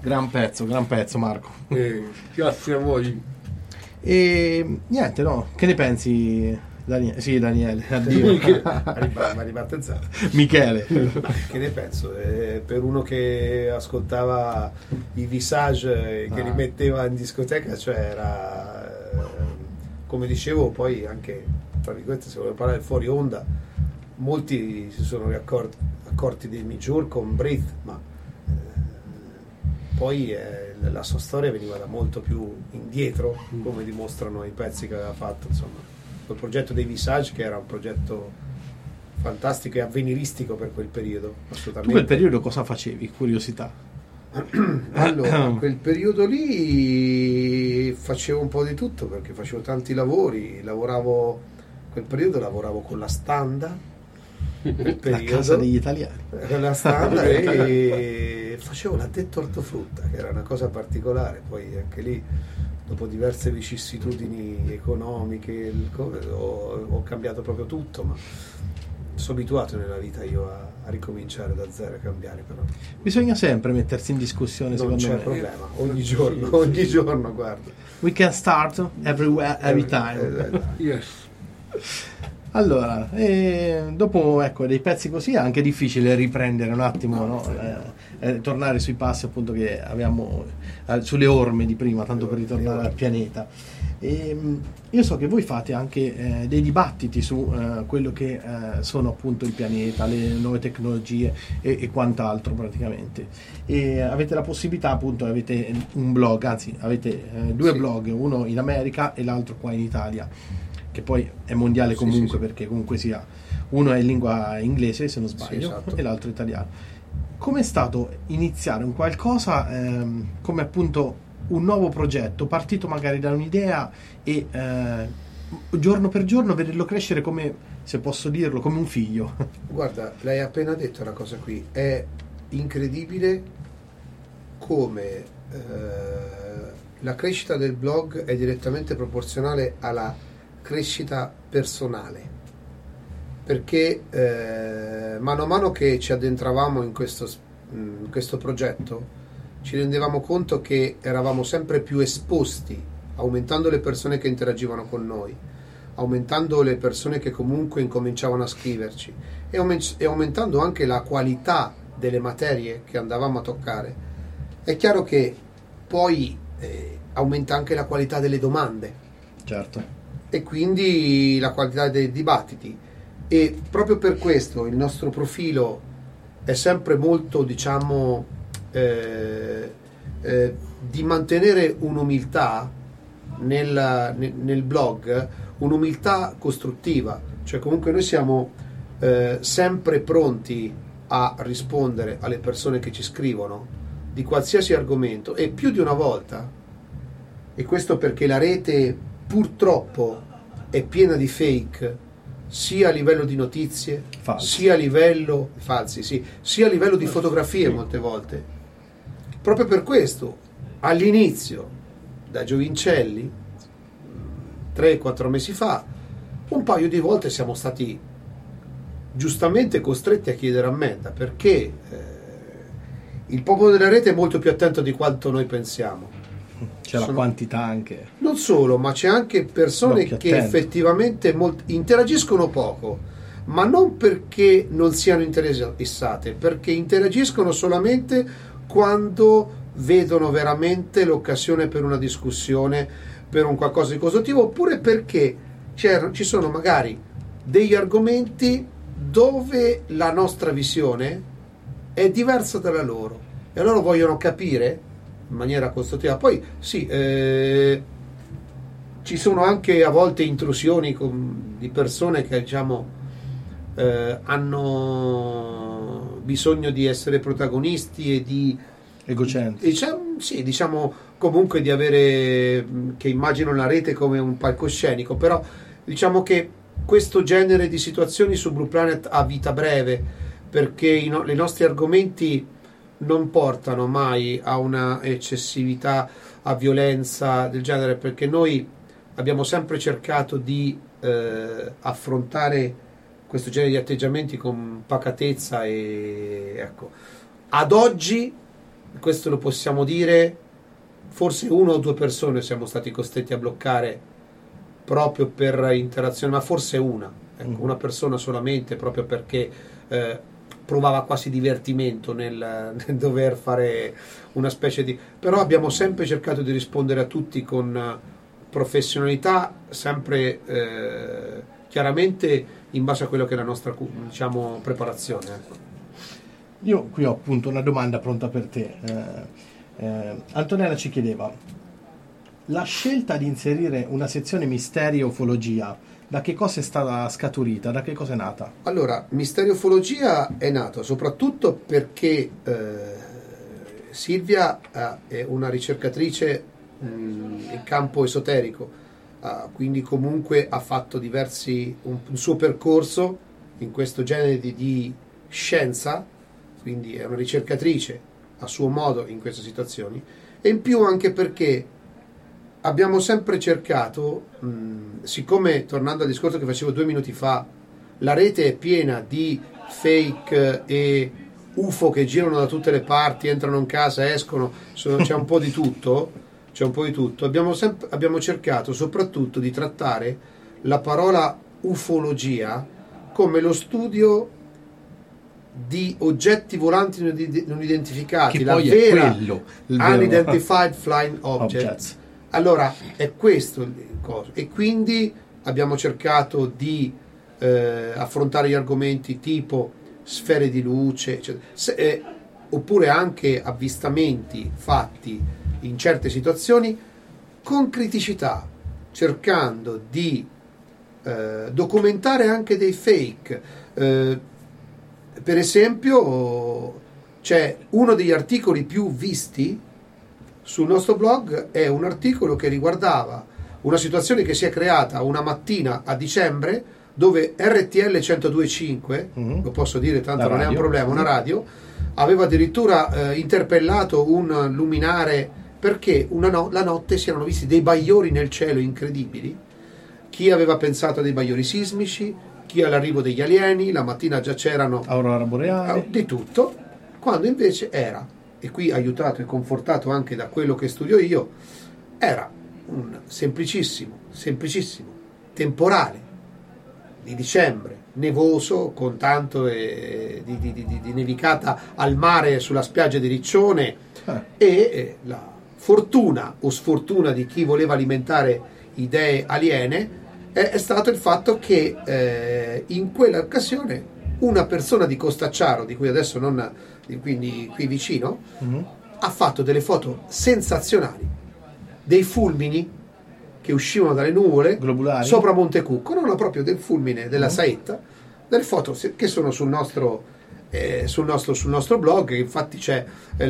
Gran pezzo Marco. Grazie a voi. E niente, no? Che ne pensi, Daniele? Sì, Daniele, addio. Mi ha ribattezzato. Michele. Che ne penso? Per uno che ascoltava i Visage che li metteva in discoteca, cioè era come dicevo, poi anche tra virgolette, se volevo parlare fuori onda, molti si sono accorti dei Mijur con Breathe, ma poi la sua storia veniva da molto più indietro, come dimostrano i pezzi che aveva fatto, insomma, quel progetto dei Visage, che era un progetto fantastico e avveniristico per quel periodo, assolutamente. Tu quel periodo cosa facevi? Curiosità. Allora, quel periodo lì facevo un po' di tutto, perché facevo tanti lavori, quel periodo lavoravo con la Standa, La casa degli italiani. la Standa e facevo l'addetto ortofrutta, che era una cosa particolare. Poi anche lì, dopo diverse vicissitudini economiche, ho cambiato proprio tutto, ma sono abituato nella vita io a ricominciare da zero, a cambiare. Però Bisogna sempre mettersi in discussione, non secondo c'è me. problema, ogni giorno, guarda. We can start everywhere, every time. Yes. Allora, dopo dei pezzi così è anche difficile riprendere un attimo, no? Tornare sui passi appunto che avevamo sulle orme di prima, tanto per ritornare al pianeta. Io so che voi fate anche dei dibattiti su quello che sono appunto il pianeta, le nuove tecnologie e quant'altro praticamente. E avete la possibilità, appunto, avete un blog, anzi avete due blog, uno in America e l'altro qua in Italia, che poi è mondiale comunque, perché comunque sia, uno è in lingua inglese se non sbaglio, esatto, e l'altro italiano. Com'è stato iniziare un qualcosa come appunto un nuovo progetto, partito magari da un'idea e giorno per giorno vederlo crescere come, se posso dirlo, come un figlio? Guarda, l'hai appena detto una cosa qui, è incredibile come la crescita del blog è direttamente proporzionale alla crescita personale, perché mano a mano che ci addentravamo in questo progetto ci rendevamo conto che eravamo sempre più esposti, aumentando le persone che interagivano con noi, aumentando le persone che comunque incominciavano a scriverci e aumentando anche la qualità delle materie che andavamo a toccare. È chiaro che poi aumenta anche la qualità delle domande, Certo. e quindi la qualità dei dibattiti, e proprio per questo il nostro profilo è sempre molto, diciamo, di mantenere un'umiltà nel blog, un'umiltà costruttiva, cioè comunque noi siamo sempre pronti a rispondere alle persone che ci scrivono di qualsiasi argomento, e più di una volta, e questo perché la rete purtroppo è piena di fake, sia a livello di notizie, sia a livello falsi, sì, sia a livello di fotografie molte volte. Proprio per questo, all'inizio, da giovincelli, 3-4 mesi fa, un paio di volte siamo stati giustamente costretti a chiedere ammenda, perché il popolo della rete è molto più attento di quanto noi pensiamo. C'è la quantità anche. Non solo, ma c'è anche persone che attento. effettivamente interagiscono poco, ma non perché non siano interessate, perché interagiscono solamente quando vedono veramente l'occasione per una discussione, per un qualcosa di costruttivo, oppure perché ci sono magari degli argomenti dove la nostra visione è diversa dalla loro e loro vogliono capire in maniera costruttiva. Poi sì, ci sono anche a volte intrusioni di persone che, diciamo, hanno bisogno di essere protagonisti e di Egocentrici. sì, diciamo, comunque di avere, che immaginano la rete come un palcoscenico, però diciamo che questo genere di situazioni su Blue Planet ha vita breve, perché i nostri argomenti non portano mai a una eccessività, a violenza del genere, perché noi abbiamo sempre cercato di affrontare questo genere di atteggiamenti con pacatezza, e ecco, ad oggi questo lo possiamo dire, forse 1 o 2 persone siamo stati costretti a bloccare proprio per interazione, ma forse una persona solamente, proprio perché provava quasi divertimento nel dover fare una specie di... Però abbiamo sempre cercato di rispondere a tutti con professionalità, sempre chiaramente in base a quello che è la nostra, diciamo, preparazione. Ecco. Io qui ho appunto una domanda pronta per te. Antonella ci chiedeva: la scelta di inserire una sezione misteri e ufologia, da che cosa è stata scaturita? Da che cosa è nata? Allora, Misteriofologia è nato soprattutto perché Silvia è una ricercatrice in campo esoterico, quindi comunque ha fatto un suo percorso in questo genere di scienza, quindi è una ricercatrice a suo modo in queste situazioni, e in più anche perché abbiamo sempre cercato, siccome, tornando al discorso che facevo 2 minuti fa, la rete è piena di fake e UFO che girano da tutte le parti, entrano in casa, escono, c'è un po' di tutto, abbiamo cercato soprattutto di trattare la parola ufologia come lo studio di oggetti volanti non identificati, che la poi vera è quello, Unidentified Flying Objects. Allora, è questo il coso. E quindi abbiamo cercato di affrontare gli argomenti tipo sfere di luce, oppure anche avvistamenti fatti in certe situazioni con criticità, cercando di documentare anche dei fake. Per esempio, c'è uno degli articoli più visti sul nostro blog, è un articolo che riguardava una situazione che si è creata una mattina a dicembre, dove RTL 102.5, lo posso dire tanto non è un problema, una radio, aveva addirittura interpellato un luminare perché la notte si erano visti dei bagliori nel cielo incredibili. Chi aveva pensato a dei bagliori sismici, chi all'arrivo degli alieni, la mattina già c'erano aurora boreale, di tutto, quando invece era, e qui aiutato e confortato anche da quello che studio io, era un semplicissimo temporale di dicembre, nevoso, con tanto di nevicata al mare sulla spiaggia di Riccione, e la fortuna o sfortuna di chi voleva alimentare idee aliene è stato il fatto che in quell'occasione una persona di Costacciaro, di cui adesso non, quindi qui vicino, ha fatto delle foto sensazionali, dei fulmini che uscivano dalle nuvole globulari sopra Montecucco, non proprio del fulmine, della saetta, delle foto che sono sul nostro blog. Infatti c'è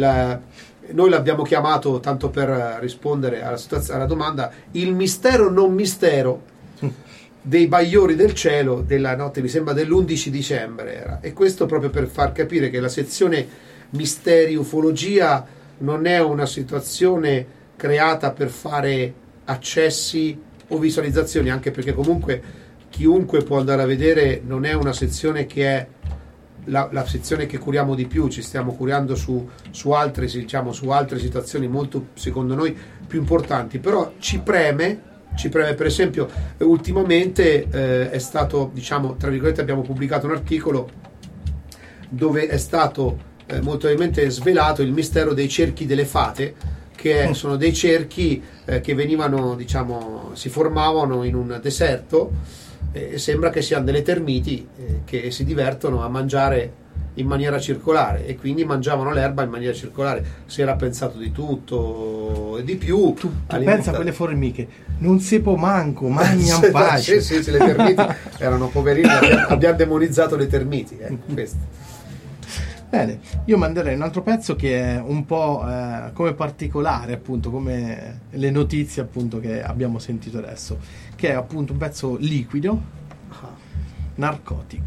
noi l'abbiamo chiamato, tanto per rispondere alla domanda, il mistero non mistero dei bagliori del cielo della notte, mi sembra dell'11 dicembre era. E questo proprio per far capire che la sezione misteri ufologia non è una situazione creata per fare accessi o visualizzazioni, anche perché comunque chiunque può andare a vedere, non è una sezione che è la sezione che curiamo di più, ci stiamo curando su altre, diciamo, su altre situazioni molto, secondo noi, più importanti. Però ci preme per esempio, ultimamente è stato, diciamo, tra virgolette, abbiamo pubblicato un articolo dove è stato molto probabilmente svelato il mistero dei cerchi delle fate, che sono dei cerchi che venivano, diciamo, si formavano in un deserto, e sembra che siano delle termiti che si divertono a mangiare in maniera circolare, e quindi mangiavano l'erba in maniera circolare. Si era pensato di tutto e di più. Tu pensa a quelle formiche, non si può manco, mangiano pace. Sì, le termiti erano poverine, abbiamo demonizzato le termiti, questo. Bene, io manderei un altro pezzo che è un po' come particolare, appunto, come le notizie, appunto, che abbiamo sentito adesso, che è appunto un pezzo liquido, Narcotic.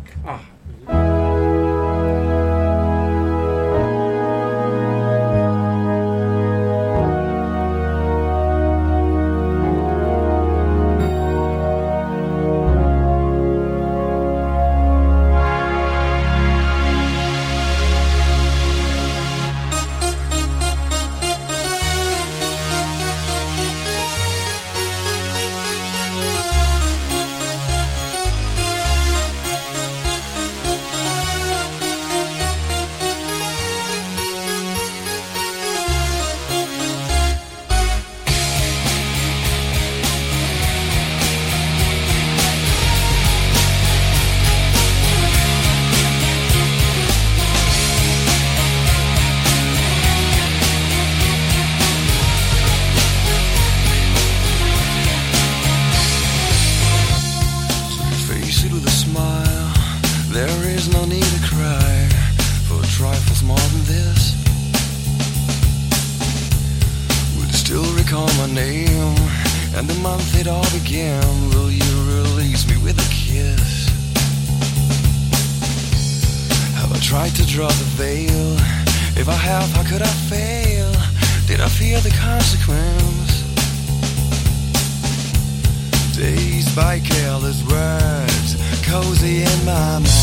call my name and the month it all began, will you release me with a kiss? Have I tried to draw the veil? If I have, how could I fail? Did I fear the consequence? Dazed by careless words, cozy in my mind.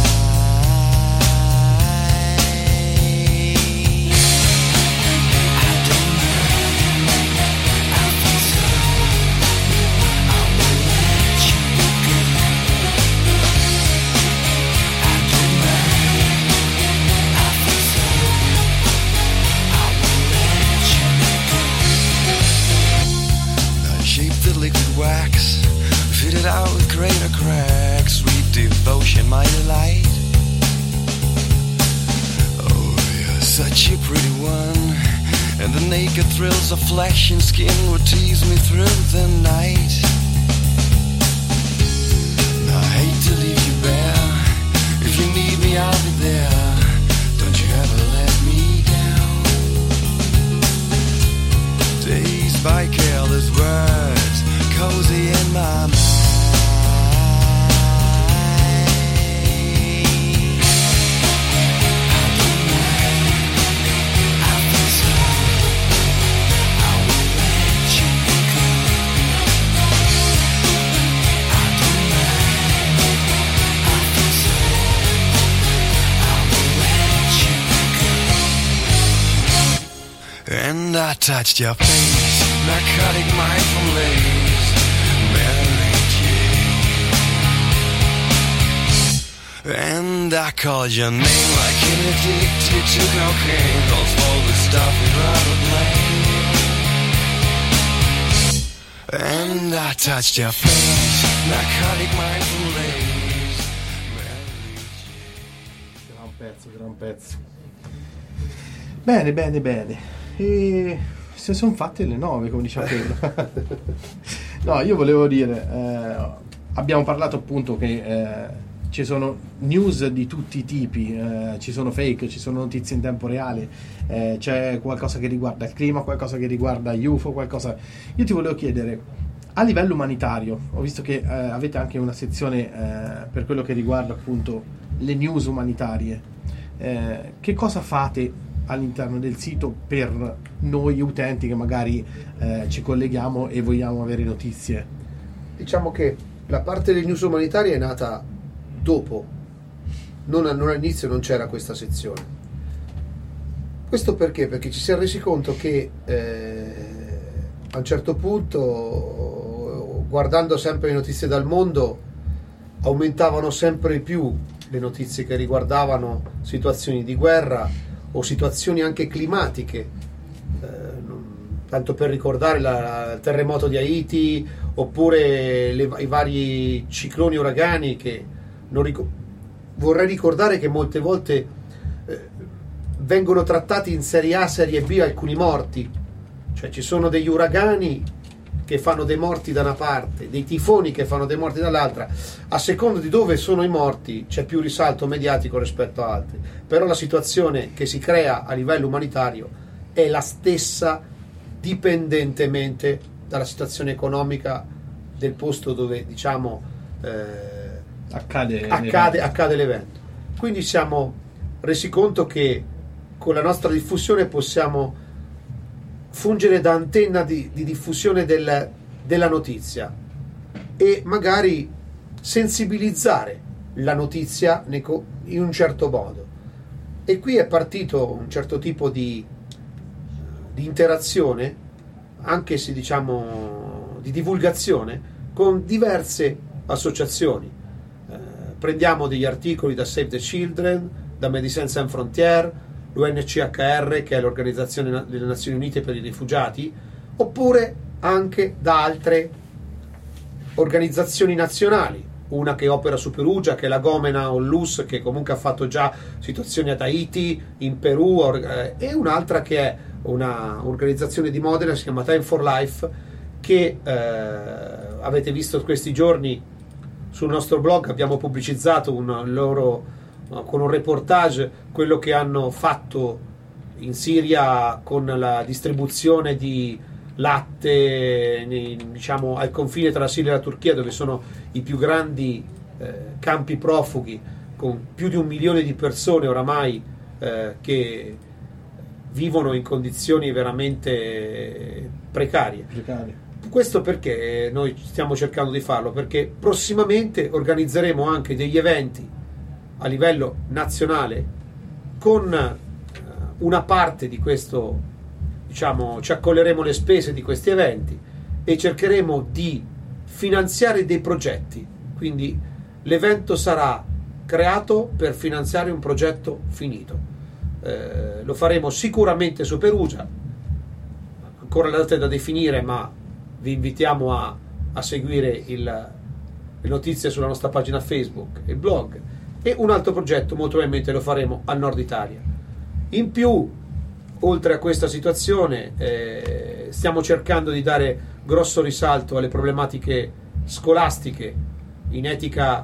Wax, fitted out with greater cracks, sweet devotion, my delight. Oh, you're such a pretty one, and the naked thrills of flesh and skin would tease me through the night. I hate to leave you bare, if you need me I'll be there, don't you ever let me down. Dazed by careless words, cozy in my mind. And I touched your face, narcotic mindful lace, Mary Jane. And I called your name like an addicted to cocaine, calls all the stuff we'd rather blame. And I touched your face, narcotic mindful lace, Mary Jane. Gran pezzo. Bene, bene, bene. E se sono fatte le 9, come diceva quello. No, io volevo dire, abbiamo parlato appunto che ci sono news di tutti i tipi, ci sono fake, ci sono notizie in tempo reale, c'è qualcosa che riguarda il clima, qualcosa che riguarda UFO, qualcosa. Io ti volevo chiedere, a livello umanitario, ho visto che avete anche una sezione per quello che riguarda appunto le news umanitarie, che cosa fate all'interno del sito per noi utenti che magari ci colleghiamo e vogliamo avere notizie? Diciamo che la parte delle news umanitarie è nata dopo, non all'inizio non c'era questa sezione. Questo perché? Perché ci si è resi conto che a un certo punto, guardando sempre le notizie dal mondo, aumentavano sempre più le notizie che riguardavano situazioni di guerra o situazioni anche climatiche, tanto per ricordare il terremoto di Haiti, oppure i vari cicloni uragani che vorrei ricordare che molte volte vengono trattati in serie A, serie B alcuni morti, cioè ci sono degli uragani che fanno dei morti da una parte, dei tifoni che fanno dei morti dall'altra, a seconda di dove sono i morti c'è più risalto mediatico rispetto a altri, però la situazione che si crea a livello umanitario è la stessa dipendentemente dalla situazione economica del posto dove diciamo accade l'evento. Quindi siamo resi conto che con la nostra diffusione possiamo fungere da antenna di diffusione della notizia e magari sensibilizzare la notizia in un certo modo. E qui è partito un certo tipo di interazione, anche se diciamo di divulgazione, con diverse associazioni. Prendiamo degli articoli da Save the Children, da Médecins Sans Frontières, l'UNHCR, che è l'Organizzazione delle Nazioni Unite per i Rifugiati, oppure anche da altre organizzazioni nazionali, una che opera su Perugia, che è la Gomena Onlus, che comunque ha fatto già situazioni ad Haiti, in Perù, e un'altra che è una organizzazione di Modena, si chiama Time for Life, che avete visto questi giorni sul nostro blog, abbiamo pubblicizzato con un reportage quello che hanno fatto in Siria con la distribuzione di latte, diciamo al confine tra la Siria e la Turchia, dove sono i più grandi campi profughi, con più di 1 milione di persone oramai che vivono in condizioni veramente precarie. Questo perché noi stiamo cercando di farlo? Perché prossimamente organizzeremo anche degli eventi a livello nazionale con una parte di questo, diciamo, ci accolleremo le spese di questi eventi e cercheremo di finanziare dei progetti. Quindi l'evento sarà creato per finanziare un progetto finito. Lo faremo sicuramente su Perugia, ancora le date da definire, ma vi invitiamo a seguire le notizie sulla nostra pagina Facebook e blog. E un altro progetto molto probabilmente lo faremo al nord Italia. In più, oltre a questa situazione, stiamo cercando di dare grosso risalto alle problematiche scolastiche. In Etica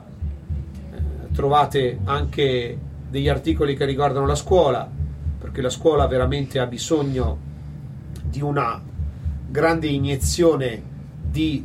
trovate anche degli articoli che riguardano la scuola, perché la scuola veramente ha bisogno di una grande iniezione di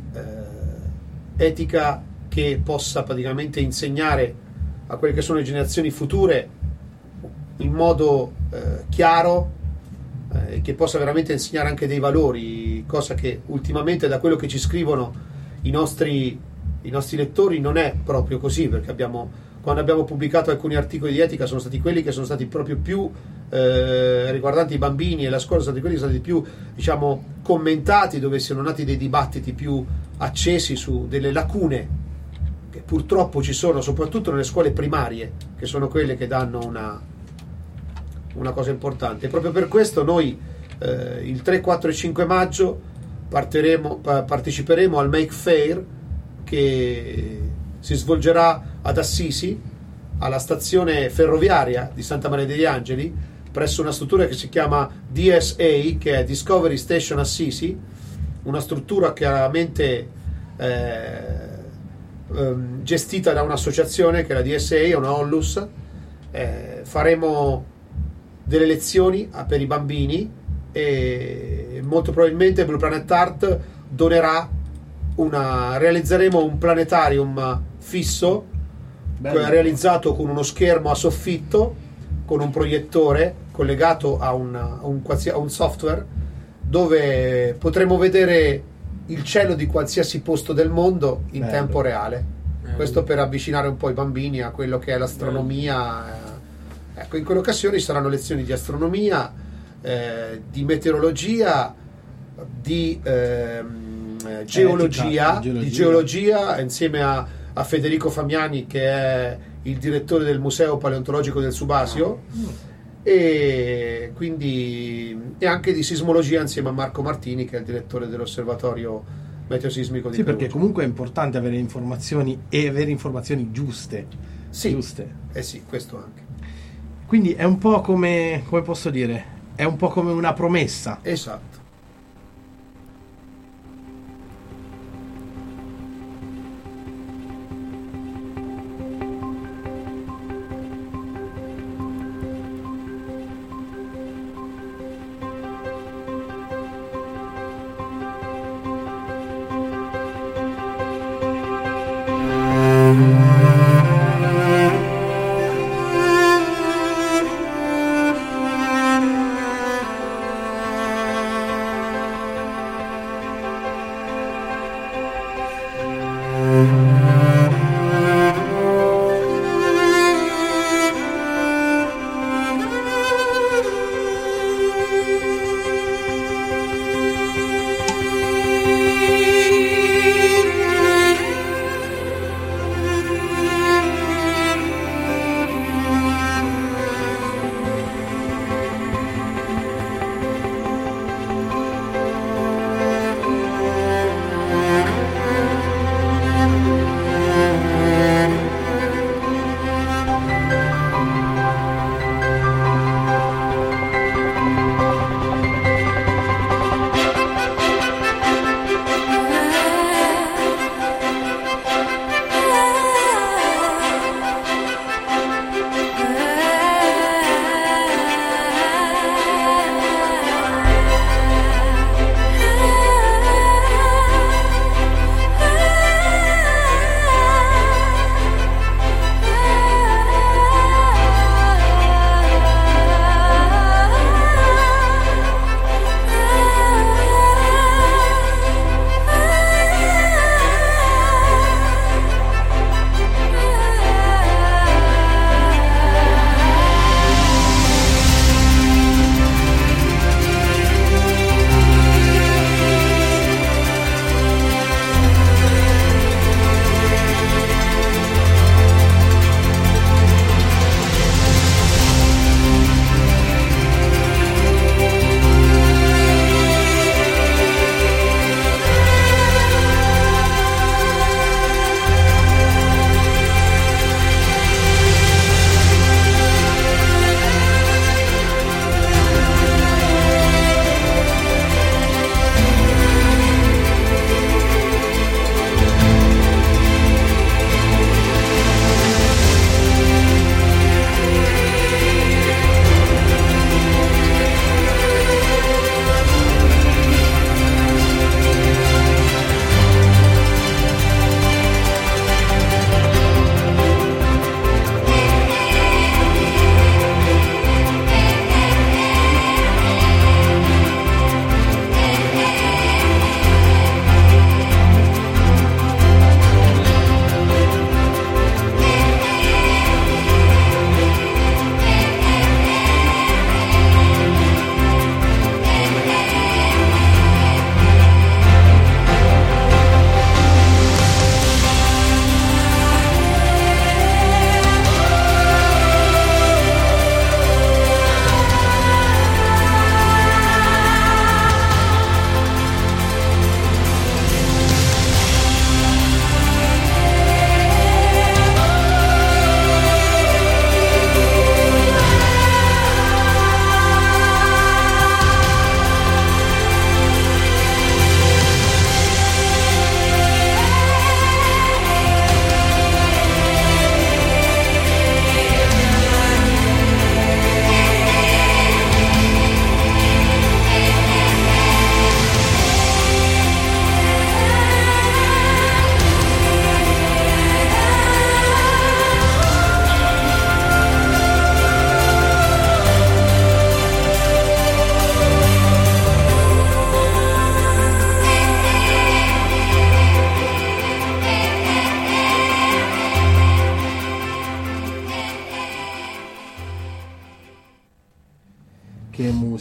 etica che possa praticamente insegnare a quelle che sono le generazioni future in modo chiaro, che possa veramente insegnare anche dei valori, cosa che ultimamente, da quello che ci scrivono i nostri lettori, non è proprio così, perché quando abbiamo pubblicato alcuni articoli di etica sono stati quelli che sono stati proprio più riguardanti i bambini e la scuola, sono stati quelli che sono stati più, diciamo, commentati, dove sono nati dei dibattiti più accesi su delle lacune che purtroppo ci sono soprattutto nelle scuole primarie, che sono quelle che danno una cosa importante. E proprio per questo noi il 3, 4 e 5 maggio parteciperemo al Make Fair, che si svolgerà ad Assisi, alla stazione ferroviaria di Santa Maria degli Angeli, presso una struttura che si chiama DSA, che è Discovery Station Assisi, una struttura chiaramente gestita da un'associazione che è la DSA, una Onlus. Faremo delle lezioni per i bambini e molto probabilmente Blue Planet Art realizzeremo un planetarium fisso. Bello. Realizzato con uno schermo a soffitto, con un proiettore collegato a un software, dove potremo vedere il cielo di qualsiasi posto del mondo in tempo reale. Questo per avvicinare un po' i bambini a quello che è l'astronomia. Ecco, in quell'occasione ci saranno lezioni di astronomia, di meteorologia, di geologia, insieme a Federico Famiani, che è il direttore del Museo Paleontologico del Subasio, e anche di sismologia insieme a Marco Martini, che è il direttore dell'Osservatorio Meteosismico di Perugia. Perché comunque è importante avere informazioni e avere informazioni giuste. Sì, giuste. Sì, questo anche. Quindi è un po' come posso dire, è un po' come una promessa. Esatto.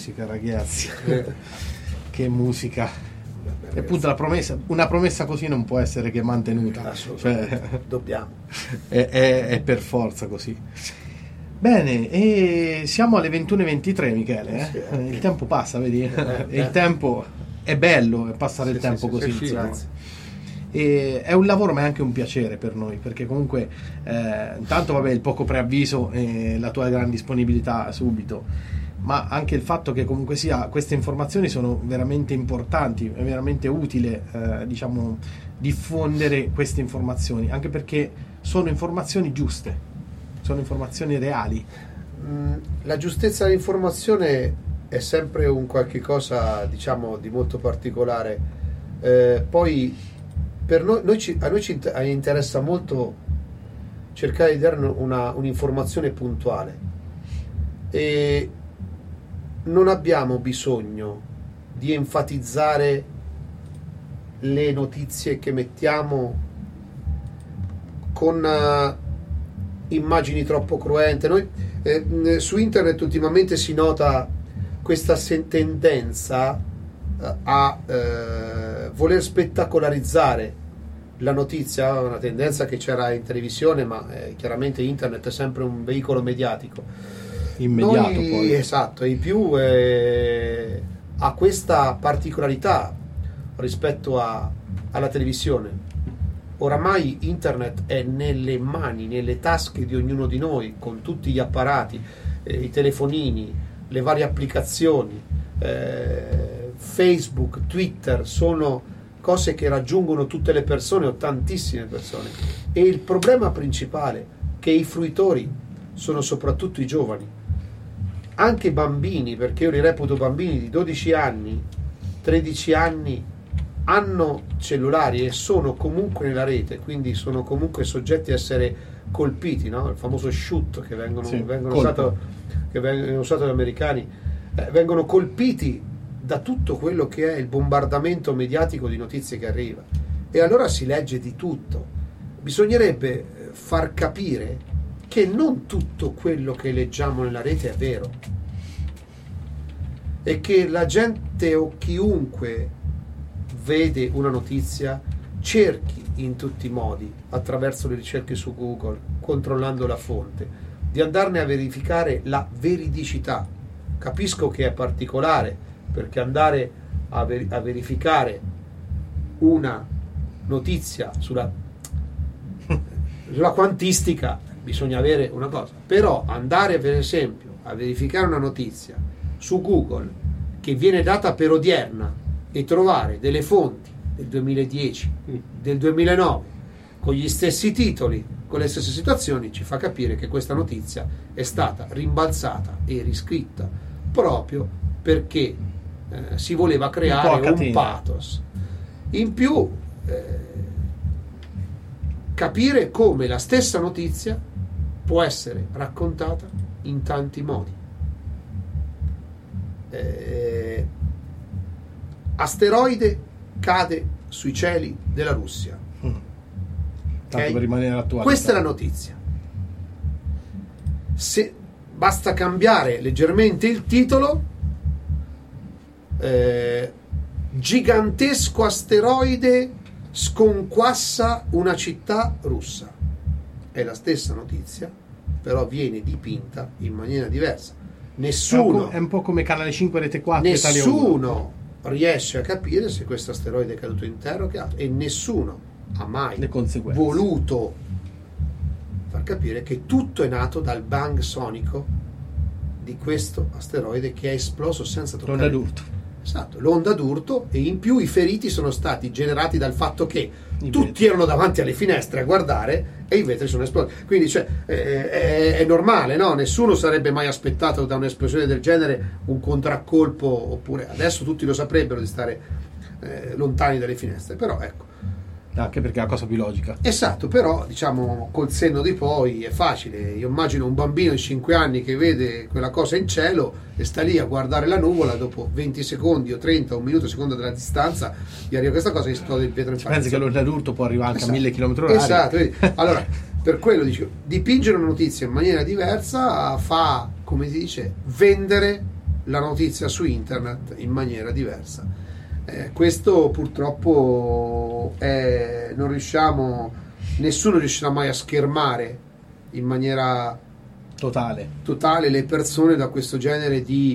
musica, ragazzi. Che musica. E appunto una promessa così non può essere che mantenuta. Assolutamente. Dobbiamo. È per forza così. Bene, e siamo alle 21:23, Michele. Sì, Il tempo passa, vedi? Il tempo è bello passare il tempo così. Sì, insomma. grazie. E è un lavoro ma è anche un piacere per noi, perché comunque intanto vabbè il poco preavviso e la tua gran disponibilità subito, ma anche il fatto che comunque sia queste informazioni sono veramente importanti, è veramente utile diciamo diffondere queste informazioni, anche perché sono informazioni giuste, sono informazioni reali. La giustezza dell'informazione è sempre un qualche cosa, diciamo, di molto particolare. Poi per noi ci interessa molto cercare di dare un'informazione puntuale, e non abbiamo bisogno di enfatizzare le notizie che mettiamo con immagini troppo cruente. Noi su internet ultimamente si nota questa tendenza a voler spettacolarizzare la notizia, una tendenza che c'era in televisione, ma chiaramente internet è sempre un veicolo mediatico Immediato noi, poi. esatto, in più ha questa particolarità rispetto alla televisione. Oramai internet è nelle mani, nelle tasche di ognuno di noi, con tutti gli apparati, i telefonini, le varie applicazioni, Facebook, Twitter, sono cose che raggiungono tutte le persone o tantissime persone, e il problema principale è che i fruitori sono soprattutto i giovani, anche i bambini, perché io li reputo bambini di 12 anni, 13 anni, hanno cellulari e sono comunque nella rete, quindi sono comunque soggetti a essere colpiti, no? Il famoso shoot che vengono usato dagli americani, vengono colpiti da tutto quello che è il bombardamento mediatico di notizie che arriva, e allora si legge di tutto. Bisognerebbe far capire che non tutto quello che leggiamo nella rete è vero, e che la gente o chiunque vede una notizia cerchi in tutti i modi, attraverso le ricerche su Google, controllando la fonte, di andarne a verificare la veridicità. Capisco che è particolare, perché andare a verificare una notizia sulla quantistica bisogna avere una cosa, però andare per esempio a verificare una notizia su Google che viene data per odierna e trovare delle fonti del 2010, del 2009, con gli stessi titoli, con le stesse situazioni, ci fa capire che questa notizia è stata rimbalzata e riscritta proprio perché si voleva creare un pathos. In più capire come la stessa notizia può essere raccontata in tanti modi. Asteroide cade sui cieli della Russia. Tanto per rimanere attuale. Questa è la notizia. Se basta cambiare leggermente il titolo, gigantesco asteroide sconquassa una città russa. È la stessa notizia, però viene dipinta in maniera diversa. Nessuno è un po' come Canale 5 Rete 4 Italia 1. Nessuno riesce a capire se questo asteroide è caduto intero o che altro, e nessuno ha mai voluto far capire che tutto è nato dal bang sonico di questo asteroide che è esploso senza toccare l'onda d'urto. Esatto, l'onda d'urto, e in più i feriti sono stati generati dal fatto che tutti erano davanti alle finestre a guardare e i vetri sono esplosi. Quindi è normale, no? Nessuno sarebbe mai aspettato da un'esplosione del genere un contraccolpo, oppure adesso tutti lo saprebbero di stare lontani dalle finestre, però ecco. Anche perché è la cosa più logica. Esatto, però diciamo col senno di poi è facile. Io immagino un bambino di 5 anni che vede quella cosa in cielo e sta lì a guardare la nuvola, dopo 20 secondi o 30 o un minuto a seconda della distanza gli arriva questa cosa e esplode il vetro in faccia. Pensi che l'onda d'urto può arrivare anche a 1000 km/h? Esatto, vedi? Allora per quello dico, dipingere una notizia in maniera diversa fa, come si dice, vendere la notizia su internet in maniera diversa. Questo purtroppo non riusciamo, nessuno riuscirà mai a schermare in maniera totale le persone da questo genere di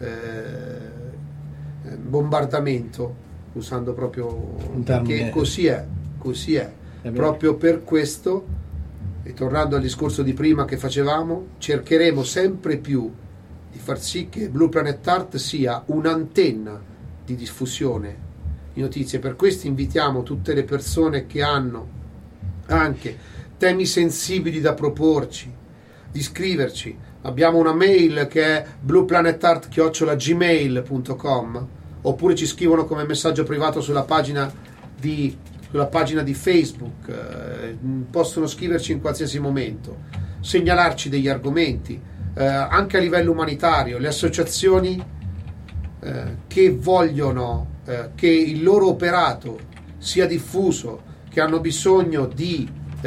bombardamento, usando proprio un termine. Perché così è proprio per questo, e tornando al discorso di prima che facevamo, cercheremo sempre più di far sì che Blue Planet Art sia un'antenna di diffusione di notizie. Per questo invitiamo tutte le persone che hanno anche temi sensibili da proporci di scriverci. Abbiamo una mail che è blueplanetart@gmail.com, oppure ci scrivono come messaggio privato sulla pagina di Facebook. Possono scriverci in qualsiasi momento, segnalarci degli argomenti, anche a livello umanitario, le associazioni che vogliono che il loro operato sia diffuso, che hanno bisogno di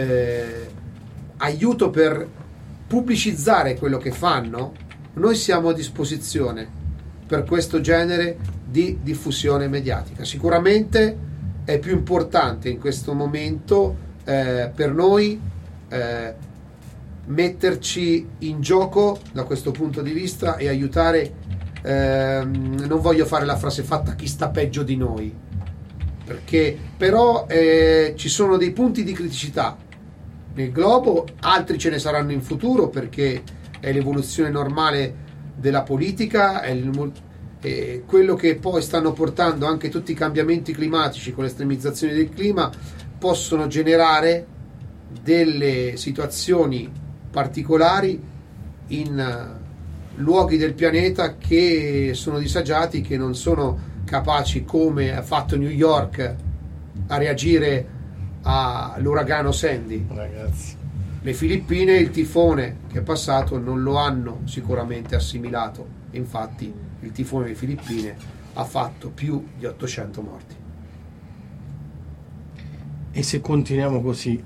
aiuto per pubblicizzare quello che fanno. Noi siamo a disposizione per questo genere di diffusione mediatica. Sicuramente è più importante in questo momento per noi metterci in gioco da questo punto di vista e aiutare. Non voglio fare la frase fatta chi sta peggio di noi, perché però ci sono dei punti di criticità nel globo, altri ce ne saranno in futuro, perché è l'evoluzione normale della politica, è quello che poi stanno portando anche tutti i cambiamenti climatici con l'estremizzazione del clima, possono generare delle situazioni particolari in luoghi del pianeta che sono disagiati, che non sono capaci, come ha fatto New York, a reagire all'uragano Sandy. Ragazzi, Le Filippine, il tifone che è passato, non lo hanno sicuramente assimilato. Infatti il tifone delle Filippine ha fatto più di 800 morti. e se continuiamo così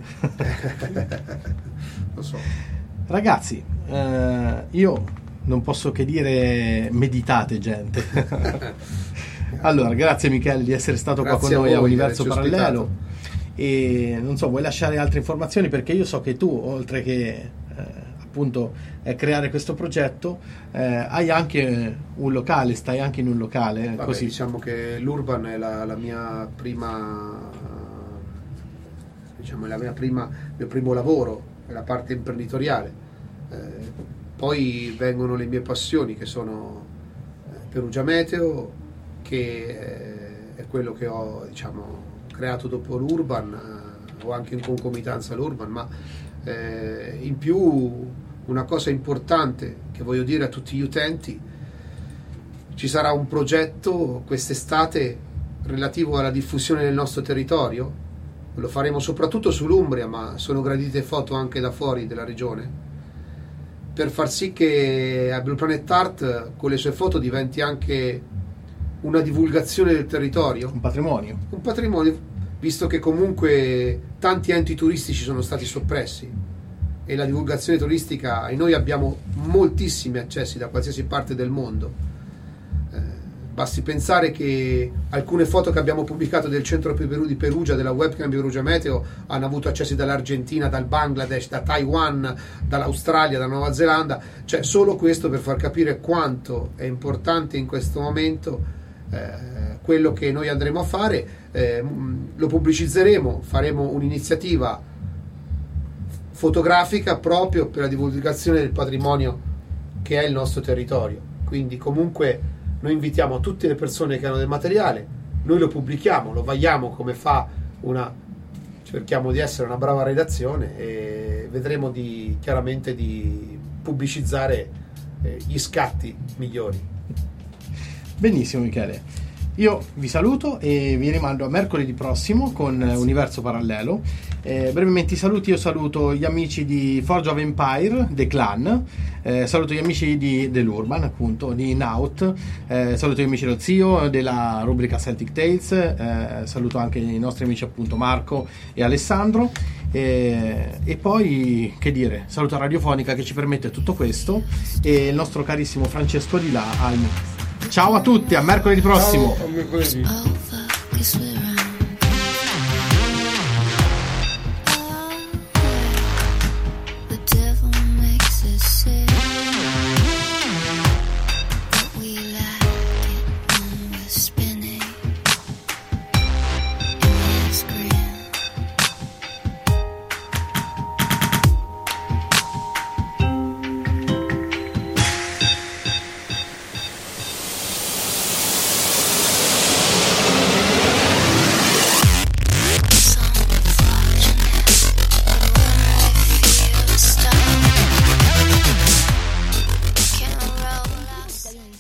Lo so. ragazzi, io non posso che dire meditate, gente. Allora, grazie Michele di essere stato Grazie qua con a noi a voi di Universo averci Parallelo. ospitato. E non so, vuoi lasciare altre informazioni? Perché io so che tu, oltre che appunto creare questo progetto, hai anche un locale, stai anche in un locale. Vabbè, così. diciamo che l'Urban è la mia prima, diciamo, il mio primo lavoro, è la parte imprenditoriale. Poi vengono le mie passioni, che sono Perugia Meteo, che è quello che ho, diciamo, creato dopo l'Urban, o anche in concomitanza all'Urban, ma in più una cosa importante che voglio dire a tutti gli utenti: ci sarà un progetto quest'estate relativo alla diffusione del nostro territorio. Lo faremo soprattutto sull'Umbria, ma sono gradite foto anche da fuori della regione, per far sì che a Blue Planet Art con le sue foto diventi anche una divulgazione del territorio, Un patrimonio. un patrimonio, visto che comunque tanti enti turistici sono stati soppressi e la divulgazione turistica, e noi abbiamo moltissimi accessi da qualsiasi parte del mondo. Basti pensare che alcune foto che abbiamo pubblicato del centro Perù di Perugia, della webcam di Perugia Meteo, hanno avuto accessi dall'Argentina, dal Bangladesh, da Taiwan, dall'Australia, da Nuova Zelanda. Cioè, solo questo per far capire quanto è importante in questo momento quello che noi andremo a fare. Lo pubblicizzeremo, faremo un'iniziativa fotografica proprio per la divulgazione del patrimonio che è il nostro territorio. Quindi comunque noi invitiamo tutte le persone che hanno del materiale, noi lo pubblichiamo, lo vagliamo come fa cerchiamo di essere una brava redazione, e vedremo chiaramente di pubblicizzare gli scatti migliori. Benissimo Michele. Io vi saluto e vi rimando a mercoledì prossimo con Universo Parallelo. Brevemente i saluti: io saluto gli amici di Forge of Empire, The Clan, saluto gli amici dell'Urban, appunto, di Naut, saluto gli amici dello Zio, della rubrica Celtic Tales, saluto anche i nostri amici, appunto, Marco e Alessandro, e poi, che dire, saluto Radiofonica che ci permette tutto questo, e il nostro carissimo Francesco di là al... Ciao a tutti, a mercoledì prossimo. Ciao, a mercoledì. Over, 'cause we're